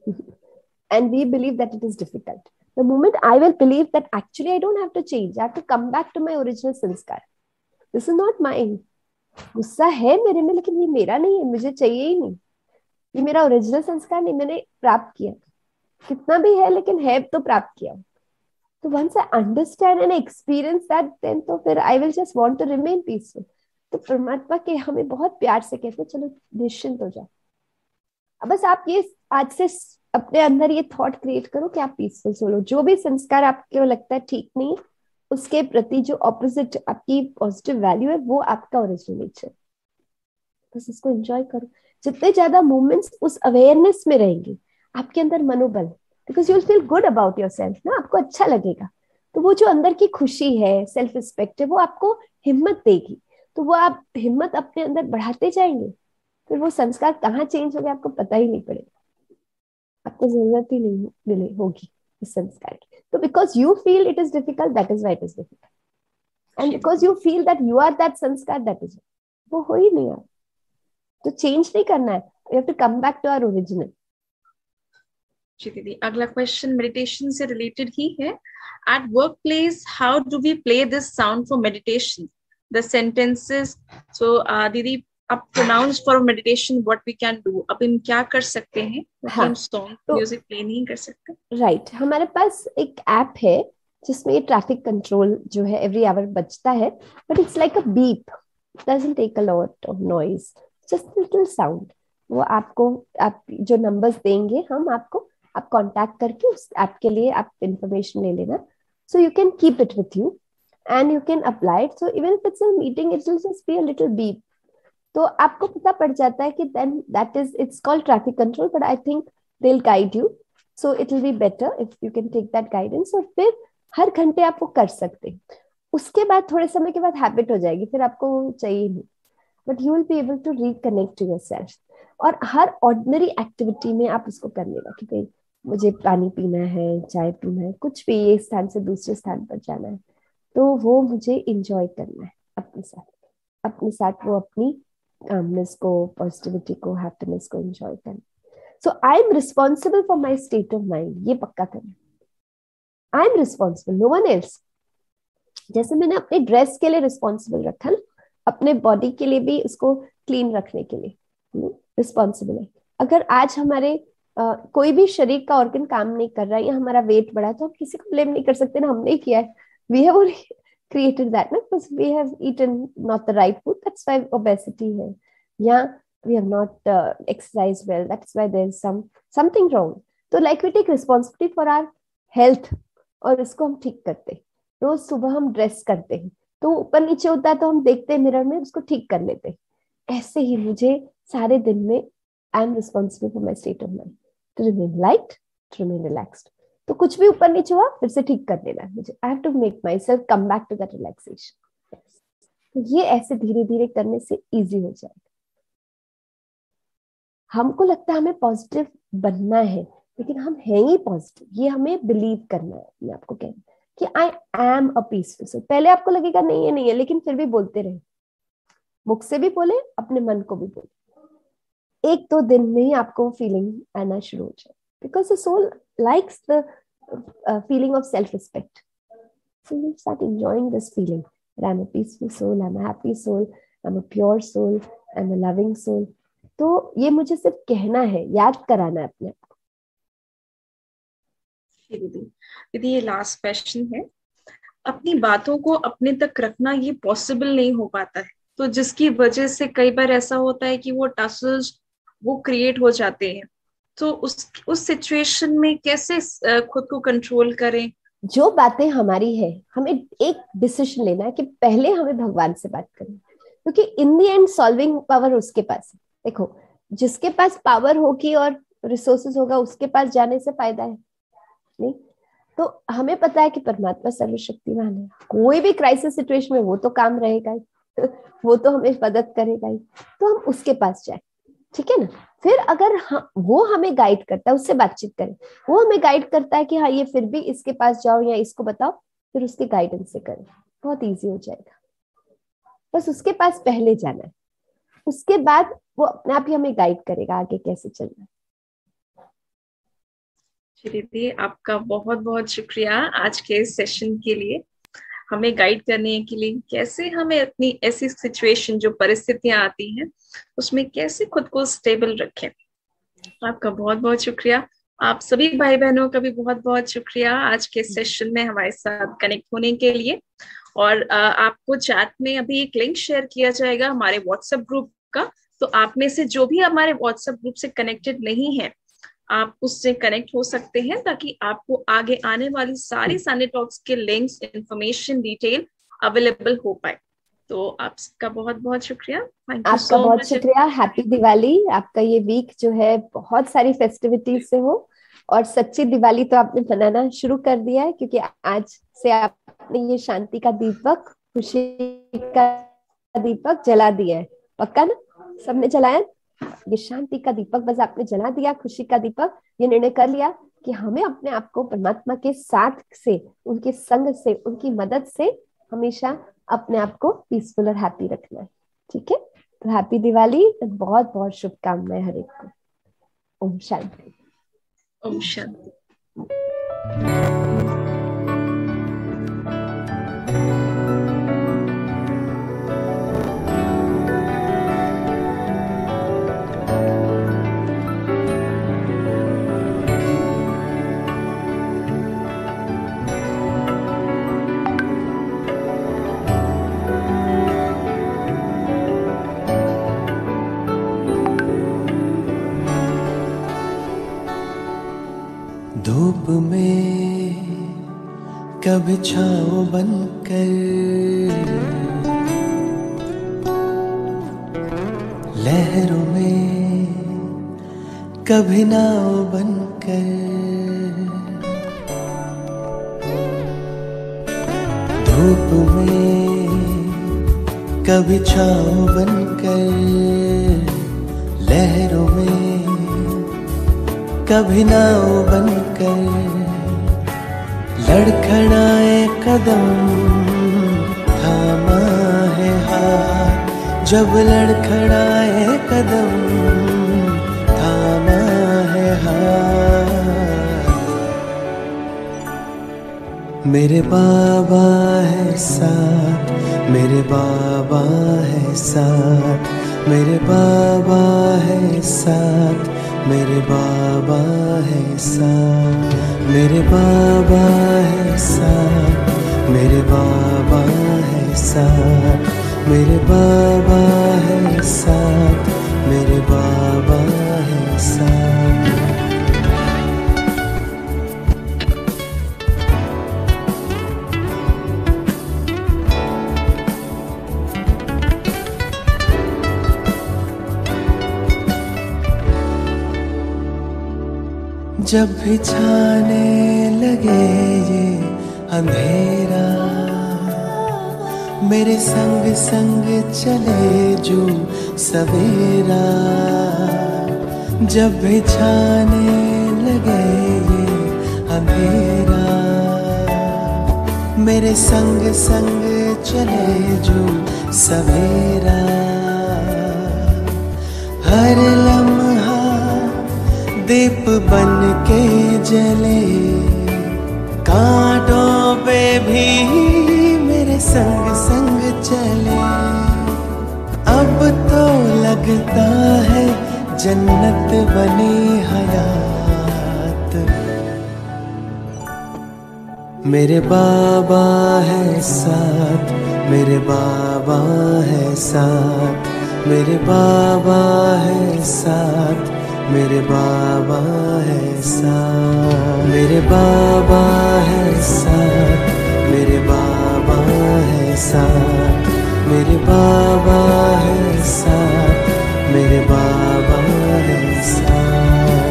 And we believe that it is difficult. The moment I will believe that actually I don't have to change, I have to come back to my original sanskar. This is not mine. गुस्सा है मेरे में, लेकिन ये मेरा नहीं है, मुझे चाहिए ही नहीं, ये मेरा ओरिजिनल संस्कार नहीं, मैंने प्राप्त किया, कितना भी है लेकिन है तो प्राप्त किया। तो once I understand and experience that, then तो फिर I will just want to remain peaceful. तो परमात्मा के हमें बहुत प्यार से कहते हैं, चलो निश्चिंत हो जाओ। अब बस आप ये आज से अपने अंदर ये थॉट क्रिएट करो कि आप पीसफुल सोलो। जो भी संस्कार आपको लगता है ठीक नहीं है, उसके प्रति जो ऑपोजिट आपकी पॉजिटिव वैल्यू है, वो आपका ओरिजिनल नेचर। बस इसको एंजॉय करो। जितने ज्यादा मोमेंट्स उस अवेयरनेस में रहेंगे, आपके अंदर मनोबल, because you will feel good about yourself ना, आपको अच्छा लगेगा। तो वो जो अंदर की खुशी है, सेल्फ रिस्पेक्ट है, वो आपको हिम्मत देगी। तो वो आप हिम्मत अपने अंदर बढ़ाते जाएंगे, फिर वो संस्कार कहाँ चेंज हो गया आपको पता ही नहीं पड़ेगा, आपको जरूरत ही नहीं मिले होगी इस संस्कार की। तो because you feel it is difficult, that is why it is difficult, and because you feel that you are that संस्कार, दैट इज, वो हो ही नहीं। तो चेंज नहीं करना है, you have to come back to our original. जी दीदी, अगला क्वेश्चन मेडिटेशन से रिलेटेड ही है। At work place how do we play this sound for meditation, the sentences? So दीदी, आप pronounce for meditation what we can do, अब हम क्या कर सकते हैं? हाँ, हम सॉन्ग म्यूजिक प्ले नहीं कर सकते। राइट, हमारे पास एक ऐप है जिसमें ये ट्रैफिक कंट्रोल जो है एवरी आवर बजता है, but it's like a beep, doesn't take a lot of noise, just little sound. वो आपको, आप जो नंबर्स देंगे हम आपको, आप कांटेक्ट करके उस ऐप के लिए आप इंफॉर्मेशन ले लेना। So you can keep it with you and you can apply it. So even if it's a meeting, it will just be a little beep. तो आपको पता पड़ जाता है कि then that is, it's called traffic control, but I think they will guide you, so it will be better if you can take that guidance. और फिर हर घंटे आप वो कर सकते हैं। उसके बाद थोड़े समय के बाद हैबिट हो जाएगी, फिर आपको चाहिए नहीं, but you will be able to reconnect to yourself. और हर ऑर्डिनरी एक्टिविटी में आप उसको करने लगे कि भाई मुझे पानी पीना है, चाय पीना है, कुछ भी एक स्थान से दूसरे स्थान पर जाना है, तो वो मुझे इंजॉय करना है अपने साथ वो अपनी कामनेस को, पॉजिटिविटी को, हैप्पीनेस को एंजॉय करना। So I am responsible for my state of mind, ये पक्का करना। I am responsible, no one else. जैसे मैंने अपने ड्रेस के लिए रिस्पॉन्सिबल रखा ना, अपने बॉडी के लिए भी उसको क्लीन रखने के लिए रिस्पॉन्सिबल है। अगर आज हमारे कोई भी शरीर का ऑर्गन काम नहीं कर रहा है या हमारा वेट बढ़ा तो हम किसी को ब्लेम नहीं कर सकते ना, हमने ही किया है. We have created that, no? Because we have eaten not the right food, that's why obesity है. या we have not exercised well, that's why there is something wrong. तो like we take responsibility for our health और इसको हम ठीक करते हैं. रोज सुबह हम ड्रेस करते हैं तो ऊपर नीचे होता है तो हम देखते हैं मिरर में, उसको ठीक कर लेते हैं. ऐसे ही मुझे सारे दिन में I am responsible for my state of mind, to remain light, to remain relaxed. तो कुछ भी ऊपर नीचे हुआ फिर से ठीक कर देना है मुझे. I have to make myself come back to that relaxation. तो ये ऐसे धीरे धीरे करने से इजी हो जाएगा. हमको लगता है हमें पॉजिटिव बनना है, लेकिन हम हैं ही पॉजिटिव. ये हमें बिलीव करना है. मैं आपको कहना कि I am a peaceful soul. पहले आपको लगेगा नहीं है नहीं है, लेकिन फिर भी बोलते रहे. मुख से भी बोले, अपने मन को भी बोले. 1-2 दिन में ही आपको फीलिंग आना शुरू हो जाए. Because the soul likes the feeling of self-respect. So you start enjoying this feeling that I'm a peaceful soul, I'm a happy soul, I'm a pure soul, I'm a loving soul. तो ये मुझे सिर्फ कहना है, याद कराना है अपने आप को. दीदी ये लास्ट क्वेश्चन है. अपनी बातों को अपने तक रखना ये पॉसिबल नहीं हो पाता है, तो जिसकी वजह से कई बार ऐसा होता है कि वो टसल्स वो क्रिएट हो जाते हैं. तो उस सिचुएशन में कैसे खुद को कंट्रोल करें? जो बातें हमारी है, हमें एक डिसीजन लेना है कि पहले हमें भगवान से बात करनी, क्योंकि in the end solving power उसके पास है. देखो, जिसके पास पावर होगी और रिसोर्सेज होगा उसके पास जाने से फायदा है नहीं. तो हमें पता है कि परमात्मा सर्वशक्तिमान है. कोई भी क्राइसिस सिचुएशन में वो तो काम रहेगा ही, वो तो हमें मदद करेगा ही. तो हम उसके पास जाए, ठीक है ना. फिर अगर वो हमें गाइड करता है, उससे बातचीत करें. वो हमें गाइड करता है कि हाँ ये फिर भी इसके पास जाओ या इसको बताओ, फिर उसके गाइडेंस से करें. बहुत इजी हो जाएगा. बस उसके पास पहले जाना है, उसके बाद वो अपने आप ही हमें गाइड करेगा आगे कैसे चलना है. दीदी आपका बहुत बहुत शुक्रिया आज के सेशन के लिए, हमें गाइड करने के लिए कैसे हमें अपनी ऐसी सिचुएशन जो परिस्थितियां आती हैं उसमें कैसे खुद को स्टेबल रखें. आपका बहुत बहुत शुक्रिया. आप सभी भाई बहनों का भी बहुत बहुत शुक्रिया आज के सेशन में हमारे साथ कनेक्ट होने के लिए. और आपको चैट में अभी एक लिंक शेयर किया जाएगा हमारे व्हाट्सएप ग्रुप का. तो आप में से जो भी हमारे व्हाट्सएप ग्रुप से कनेक्टेड नहीं है, आप उससे कनेक्ट हो सकते हैं ताकि आपको आगे आने वाली सारी सन्डे टॉक्स के लिंक्स, इंफॉर्मेशन, डिटेल अवेलेबल हो पाए. तो आपका बहुत बहुत शुक्रिया. आपका बहुत शुक्रिया. हैप्पी दिवाली. आपका ये वीक जो है बहुत सारी फेस्टिविटीज से हो, और सच्ची दिवाली तो आपने मनाना शुरू कर दिया है, क्योंकि आज से आपने ये शांति का दीपक, खुशी का दीपक जला दिया है. पक्का ना? सबने जलाया? ये शांति का दीपक बस आपने जला दिया, खुशी का दीपक. ये निर्णय कर लिया कि हमें अपने आप को परमात्मा के साथ से, उनके संग से, उनकी मदद से हमेशा अपने आप को पीसफुल और हैप्पी रखना है. ठीक है? तो हैप्पी दिवाली. बहुत बहुत शुभकामनाएं हर एक को. ओम शांति. ओम शांति. धूप में कभी छाँव बनकर, लहरों में कभी नाव बनकर, धूप में कभी छाँव बनकर, लहरों में कभी नाव बनकर, लड़खड़ाए कदम थामा है हाथ, जब लड़खड़ाए कदम थामा है हाथ. मेरे बाबा है साथ, मेरे बाबा है साथ, मेरे बाबा है साथ, मेरे बाबा है साथ, मेरे बाबा है साथ, मेरे बाबा है साथ, मेरे बाबा है साथ, मेरे बाबा है साथ। जब भी छाने लगे ये अंधेरा, मेरे संग संग चले जो सवेरा। जब भी छाने लगे ये अंधेरा, मेरे संग संग चले जो सवेरा। हर लम्हा दीप बन के जले, कांटों पे भी मेरे संग संग चले। अब तो लगता है जन्नत बनी हयात। मेरे बाबा है साथ, मेरे बाबा है साथ, मेरे बाबा है साथ, मेरे बाबा है साथ, मेरे बाबा है साथ, मेरे बाबा है साथ, मेरे बाबा है साथ।